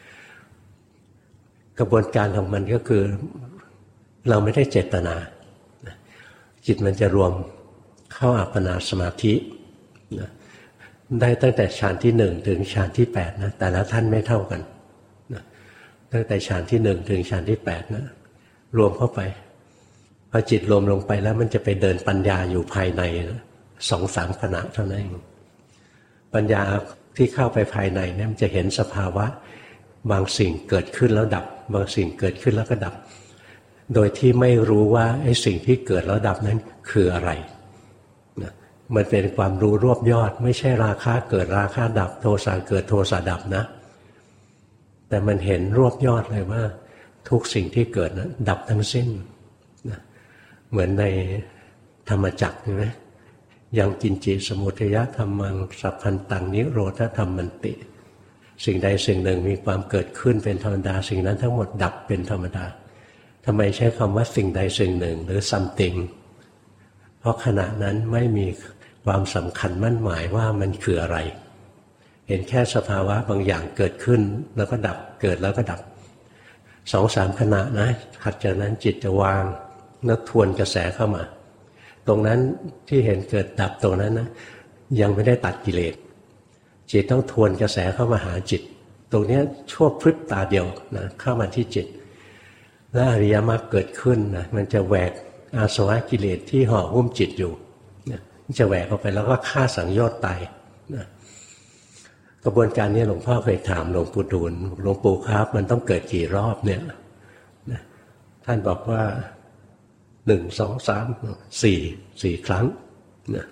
กระบวนการของมันก็คือเราไม่ได้เจตนาจิตมันจะรวมเข้าอัปปนาสมาธินะได้ตั้งแต่ฌานที่หนึ่งถึงฌานที่แปดนะแต่ละท่านไม่เท่ากันนะตั้งแต่ฌานที่หนึ่งถึงฌานที่แปดนะรวมเข้าไปพอจิตรวมลงไปแล้วมันจะไปเดินปัญญาอยู่ภายในสองสามขณะเท่านั้นเองปัญญาที่เข้าไปภายในเนี่ยมันจะเห็นสภาวะบางสิ่งเกิดขึ้นแล้วดับบางสิ่งเกิดขึ้นแล้วก็ดับโดยที่ไม่รู้ว่าไอ้สิ่งที่เกิดแล้วดับนั้นคืออะไรนะมันเป็นความรู้รวบยอดไม่ใช่ราคะเกิดราคะดับโทสะเกิดโทสะดับนะแต่มันเห็นรวบยอดเลยว่าทุกสิ่งที่เกิดนะดับทั้งสิ้นนะเหมือนในธรรมจักรใช่ไหมยังกินจิสมุทัยธรรมังสัพพันตังนิโรธธรรมันติสิ่งใดสิ่งหนึ่งมีความเกิดขึ้นเป็นธรรมดาสิ่งนั้นทั้งหมดดับเป็นธรรมดาทำไมใช้คำว่าสิ่งใดสิ่งหนึ่งหรือ something เพราะขณะนั้นไม่มีความสำคัญมั่นหมายว่ามันคืออะไรเห็นแค่สภาวะบางอย่างเกิดขึ้นแล้วก็ดับเกิดแล้วก็ดับสองสามขณะนะถัดจากนั้นจิตจะวางแล้วทวนกระแสเข้ามาตรงนั้นที่เห็นเกิดดับตรงนั้นนะยังไม่ได้ตัดกิเลสจิตต้องทวนกระแสเข้ามาหาจิตตรงนี้ชั่วพริบตาเดียวนะเข้ามาที่จิตและอริยมรรคเกิดขึ้นนะมันจะแหวกอาสวะกิเลสที่ห่อหุ้มจิตอยู่นะจะแหวกออกไปแล้วก็ฆ่าสังโยชน์ตายนะกระบวนการนี้หลวงพ่อเคยถามหลวงปู่ดูลหลวงปู่ครับมันต้องเกิดกี่รอบเนี่ยนะท่านบอกว่าหนึ่งสองสามสี่สี่ครั้งนะ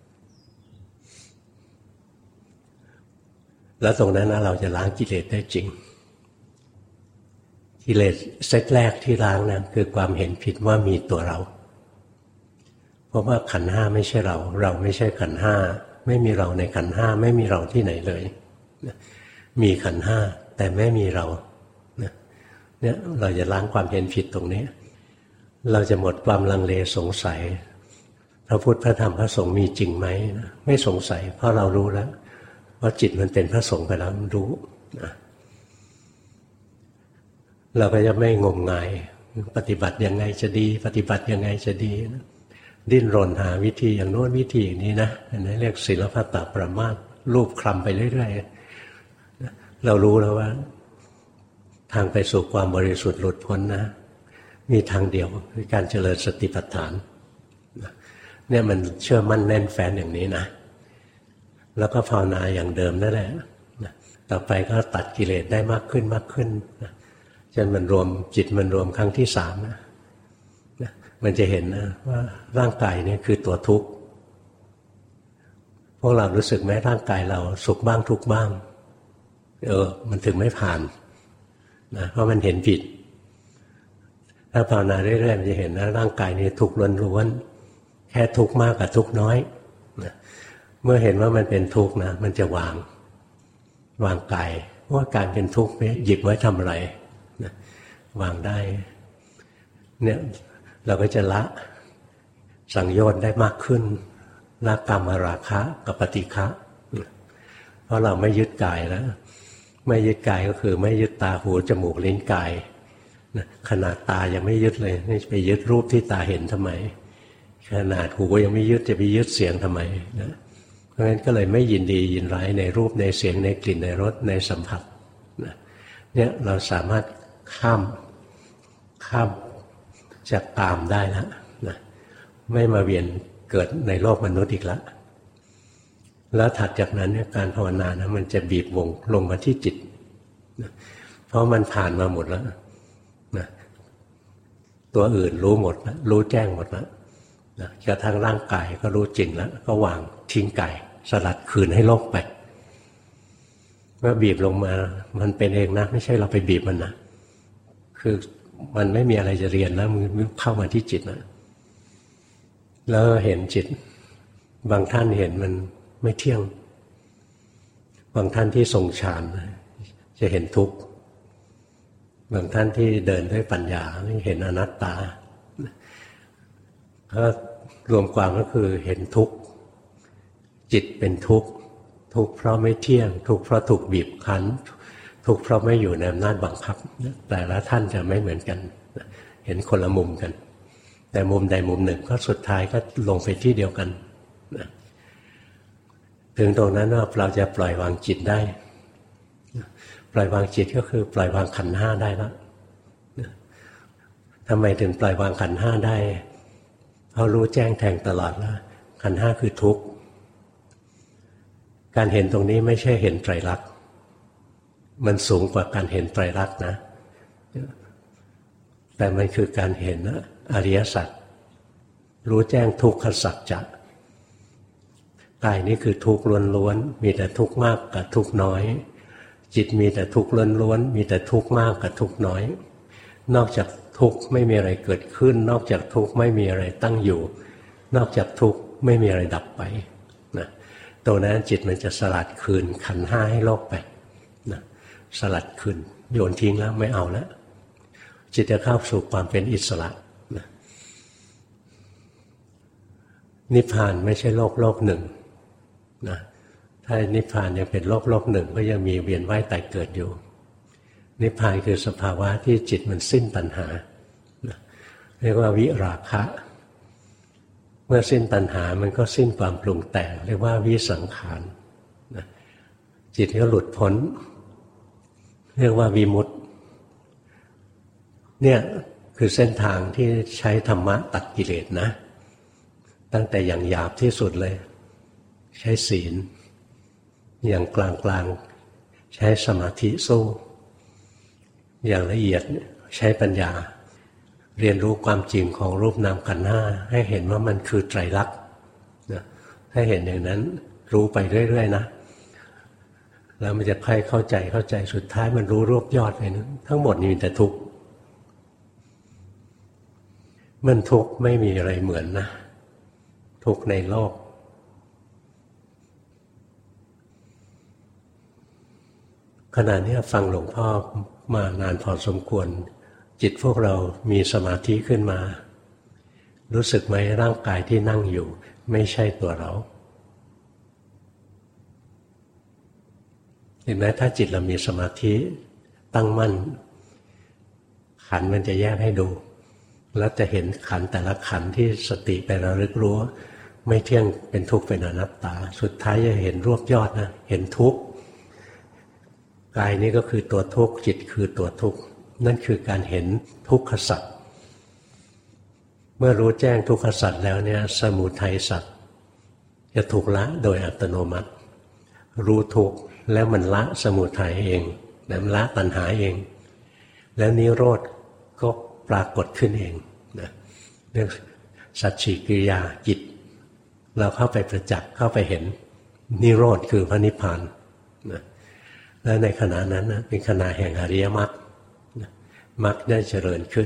แล้วตรงนั้นนะเราจะล้างกิเลสได้จริงกิเลสเซตแรกที่ล้างนะคือความเห็นผิดว่ามีตัวเราเพราะว่าขันธ์ห้าไม่ใช่เราเราไม่ใช่ขันธ์ห้าไม่มีเราในขันธ์ห้าไม่มีเราที่ไหนเลยมีขันธ์ห้าแต่ไม่มีเราเนี่ยเราจะล้างความเห็นผิดตรงนี้เราจะหมดความลังเลสงสัยพระพุทธพระธรรมพระสงฆ์มีจริงไหมไม่สงสัยเพราะเรารู้แล้วว่าจิตมันเป็นพระสงฆ์ไปแล้วมันรู้นะเราก็จะไม่งมงายปฏิบัติยังไงจะดีปฏิบัติยังไงจะดีนะดิ้นรนหาวิธีอย่างโน้นวิธีอย่างนี้นะอันนี้เรียกศีลพัตตปรามาสรูปคลำไปเรื่อยๆเรารู้แล้วว่าทางไปสู่ความบริสุทธิ์หลุดพ้นนะมีทางเดียวคือการเจริญสติปัฏฐานเนี่ยมันเชื่อมั่นแน่นแฟ้นอย่างนี้นะแล้วก็ภาวนาอย่างเดิมนั่นแหละต่อไปก็ตัดกิเลสได้มากขึ้นมากขึ้นจนมันรวมจิตมันรวมครั้งที่สามนะมันจะเห็นนะว่าร่างกายนี่คือตัวทุกข์พวกเรารู้สึกไหมร่างกายเราสุขบ้างทุกข์บ้างเออมันถึงไม่ผ่านนะเพราะมันเห็นผิดถ้าภาวนาเรื่อยๆมันจะเห็นนะร่างกายนี้ทุกข์ล้วนๆแค่ทุกข์มากกับทุกข์น้อยนะเมื่อเห็นว่ามันเป็นทุกข์นะมันจะวางวางกายว่าการเป็นทุกข์หยิบไว้ทำอะไรนะวางได้เนี่ยเราก็จะละสังโยชน์ได้มากขึ้นละกามราคะกับปฏิฆะเพราะเราไม่ยึดกายแล้วไม่ยึดกายก็คือไม่ยึดตาหูจมูกลิ้นกายขนาดตายังไม่ยึดเลยนี่ไปยึดรูปที่ตาเห็นทำไมขนาดหูยังไม่ยึดจะไปยึดเสียงทำไมนะเพราะฉะนั้นก็เลยไม่ยินดียินร้ายในรูปในเสียงในกลิ่นในรสในสัมผัสนะเนี่ยเราสามารถข้ามข้ามจากตามได้แล้วนะไม่มาเวียนเกิดในโลกมนุษย์อีกแล้วแล้วถัดจากนั้นเนี่ยการภาวนานะมันจะบีบวงลงมาที่จิตนะเพราะมันผ่านมาหมดแล้วนะตัวอื่นรู้หมดแล้วรู้แจ้งหมดแล้วนะกระทั่งร่างกายก็รู้จริงแล้วก็วางทิ้งกายสลัดคืนให้โลกไปเมื่อบีบลงมามันเป็นเองนะไม่ใช่เราไปบีบมันนะคือมันไม่มีอะไรจะเรียนแล้วมันเข้ามาที่จิตนะแล้วเห็นจิตบางท่านเห็นมันไม่เที่ยงบางท่านที่ทรงฌานจะเห็นทุกข์บางท่านที่เดินด้วยปัญญาเห็นอนัตตาก็รวมความก็คือเห็นทุกข์จิตเป็นทุกข์ทุกข์เพราะไม่เที่ยงทุกข์เพราะถูกบีบคั้นทุกข์เพราะไม่อยู่ในอำนาจบังคับแต่ละท่านจะไม่เหมือนกันเห็นคนละมุมกันแต่มุมใดมุมหนึ่งก็สุดท้ายก็ลงไปที่เดียวกันถึงตรงนั้นว่าเราจะปล่อยวางจิตได้ปล่อยวางจิตก็คือปล่อยวางขันธ์ห้าได้แล้วทำไมถึงปล่อยวางขันธ์ห้าได้เพราะรู้แจ้งแทงตลอดแล้วขันธ์ห้าคือทุกข์การเห็นตรงนี้ไม่ใช่เห็นไตรลักษณ์มันสูงกว่าการเห็นไตรลักษณ์นะแต่มันคือการเห็นอริยสัจรู้แจ้งทุกขสัจจะกายนี้คือทุกข์ล้วนๆมีแต่ทุกข์มากกับทุกข์น้อยจิตมีแต่ทุกข์ล้วนๆมีแต่ทุกข์มากกับทุกข์น้อยนอกจากทุกข์ไม่มีอะไรเกิดขึ้นนอกจากทุกข์ไม่มีอะไรตั้งอยู่นอกจากทุกข์ไม่มีอะไรดับไปนะตัวนั้นจิตมันจะสลัดคืนขันธ์ห้าให้โลกไปนะสลัดคืนโยนทิ้งแล้วไม่เอาแล้วจิตจะเข้าสู่ความเป็นอิสระนะนิพพานไม่ใช่โลกโลกหนึ่งนะถ้านิพพานยังเป็นโลกโลกหนึ่งก็ยังมีเวียนว่ายตายเกิดอยู่นิพพานคือสภาวะที่จิตมันสิ้นตัณหานะเรียกว่าวิราคะเมื่อสิ้นตัณหามันก็สิ้นความปรุงแต่งเรียกว่าวิสังขารนะจิตก็หลุดพ้นเรียกว่าวิมุตติเนี่ยคือเส้นทางที่ใช้ธรรมะตัดกิเลสนะตั้งแต่อย่างหยาบที่สุดเลยใช้ศีลอย่างกลางๆใช้สมาธิสู้อย่างละเอียดใช้ปัญญาเรียนรู้ความจริงของรูปนามขันธ์ห้าให้เห็นว่ามันคือไตรลักษณ์นะถ้าเห็นอย่างนั้นรู้ไปเรื่อยๆนะแล้วมันจะค่อยเข้าใจเข้าใจสุดท้ายมันรู้รวบยอดเลยนะทั้งหมดนี่มีแต่ทุกข์มันทุกข์ไม่มีอะไรเหมือนนะทุกข์ในโลกขณะนี้ฟังหลวงพ่อมานานพอสมควรจิตพวกเรามีสมาธิขึ้นมารู้สึกไหมร่างกายที่นั่งอยู่ไม่ใช่ตัวเราเห็นไหมถ้าจิตเรามีสมาธิตั้งมั่นขันธ์มันจะแยกให้ดูแล้วจะเห็นขันธ์แต่ละขันธ์ที่สติไประลึกรู้ไม่เที่ยงเป็นทุกข์เป็นอนัตตาสุดท้ายจะเห็นรวบยอดนะเห็นทุกข์กายนี้ก็คือตัวทุกข์จิตคือตัวทุกข์นั่นคือการเห็นทุกขสัจเมื่อรู้แจ้งทุกขสัจแล้วเนี่ยสมุทัยสัจจะถูกละโดยอัตโนมัติรู้ทุกข์แล้วมันละสมุทัยเองแล้วมันละตัณหาเองแล้วนิโรธก็ปรากฏขึ้นเองนะเรื่องสัจฉิกิริยาจิตเราเข้าไปประจักษ์เข้าไปเห็นนิโรธคือพระนิพพานนะและในขณะนั้นนะเป็นขณะแห่งอริยมรรคมรรคได้เจริญขึ้น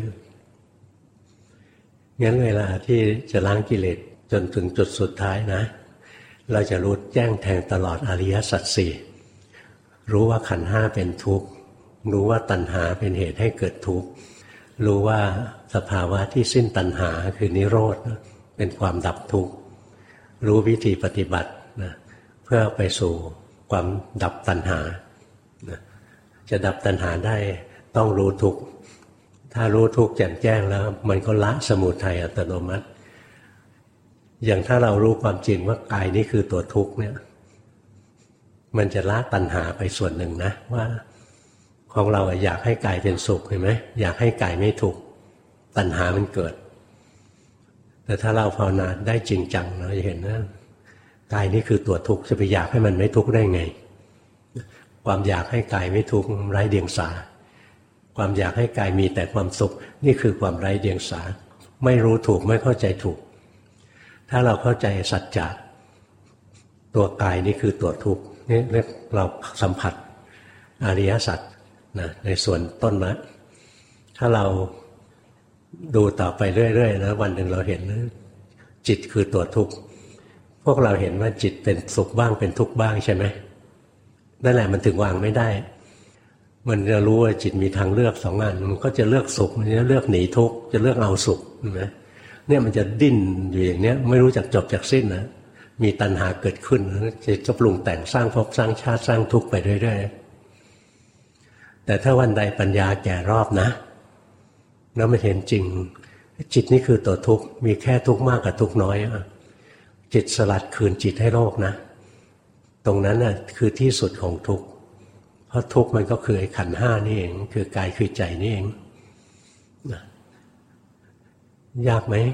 งั้นเวลาที่จะล้างกิเลสจนถึงจุดสุดท้ายนะเราจะรู้แจ้งแทงตลอดอริยสัจสี่รู้ว่าขันธ์ห้าเป็นทุกข์รู้ว่าตัณหาเป็นเหตุให้เกิดทุกข์รู้ว่าสภาวะที่สิ้นตัณหาคือนิโรธเป็นความดับทุกข์รู้วิธีปฏิบัตินะเพื่อไปสู่ความดับตัณหานะจะดับตัณหาได้ต้องรู้ทุกข์ถ้ารู้ทุกข์แจ่มแจ้งแล้วมันก็ละสมุทัยอัตโนมัติอย่างถ้าเรารู้ความจริงว่ากายนี้คือตัวทุกข์เนี่ยมันจะละตัณหาไปส่วนหนึ่งนะว่าของเราอยากให้กายเป็นสุขเห็นไหมอยากให้กายไม่ทุกข์ตัณหามันเกิดแต่ถ้าเราภาวนาได้จริงจังเราจะเห็นว่ากายนี้คือตัวทุกข์จะไปอยากให้มันไม่ทุกข์ได้ไงความอยากให้กายไม่ทุกข์ไร้เดียงสาความอยากให้กายมีแต่ความสุขนี่คือความไร้เดียงสาไม่รู้ถูกไม่เข้าใจถูกถ้าเราเข้าใจสัจจะตัวกายนี่คือตัวทุกข์นี่เรียกเราสัมผัสอริยสัจนะในส่วนต้นนะถ้าเราดูต่อไปเรื่อยๆนะวันหนึ่งเราเห็นจิตคือตัวทุกข์พวกเราเห็นว่าจิตเป็นสุขบ้างเป็นทุกข์บ้างใช่ไหมนั่นแหละมันถึงวางไม่ได้มันจะรู้ว่าจิตมีทางเลือกสองอันมันก็จะเลือกสุขมันจะเลือกหนีทุกข์จะเลือกเอาสุขนะเนี่ยมันจะดิ้นอยู่อย่างเนี้ยไม่รู้จักจบจากสิ้นนะมีตัณหาเกิดขึ้นจะปรุงแต่งสร้างภพสร้างชาติสร้างทุกข์ไปเรื่อยๆแต่ถ้าวันใดปัญญาแก่รอบนะแล้วมันเห็นจริงจิตนี่คือตัวทุกข์มีแค่ทุกข์มากกับทุกข์น้อยจิตสลัดคืนจิตให้โลกนะตรงนั้นน่ะคือที่สุดของทุกข์เพราะทุกข์มันก็คือไอ้ขันธ์ห้านี่เองคือกายคือใจนี่เองยากไหม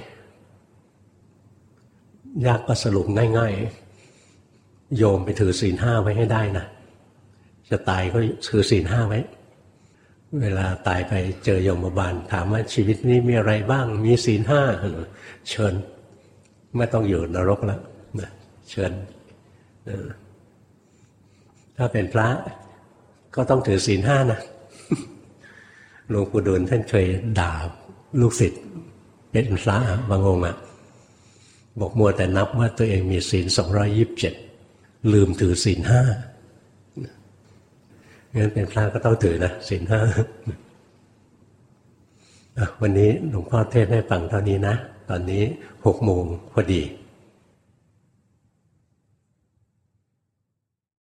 ยากก็สรุปง่ายๆโยมไปถือศีลห้าไว้ให้ได้นะจะตายก็ถือศีลห้าไว้เวลาตายไปเจอโยมบาลถามว่าชีวิตนี้มีอะไรบ้างมีศีลห้าเชิญไม่ต้องอยู่นรกแล้วเชิญถ้าเป็นพระก็ต้องถือศีลห้านะหลวงปู่ดูลท่านเคยด่าลูกศิษย์เป็นพระบางองค์อ่ะบอกมัวแต่นับว่าตัวเองมีศีลสองร้อยยี่สิบเจ็ดลืมถือศีลห้างั้นเป็นพระก็ต้องถือนะศีลห้าวันนี้หลวงพ่อเทศน์ให้ฟังเท่านี้นะตอนนี้หกโมงพอดี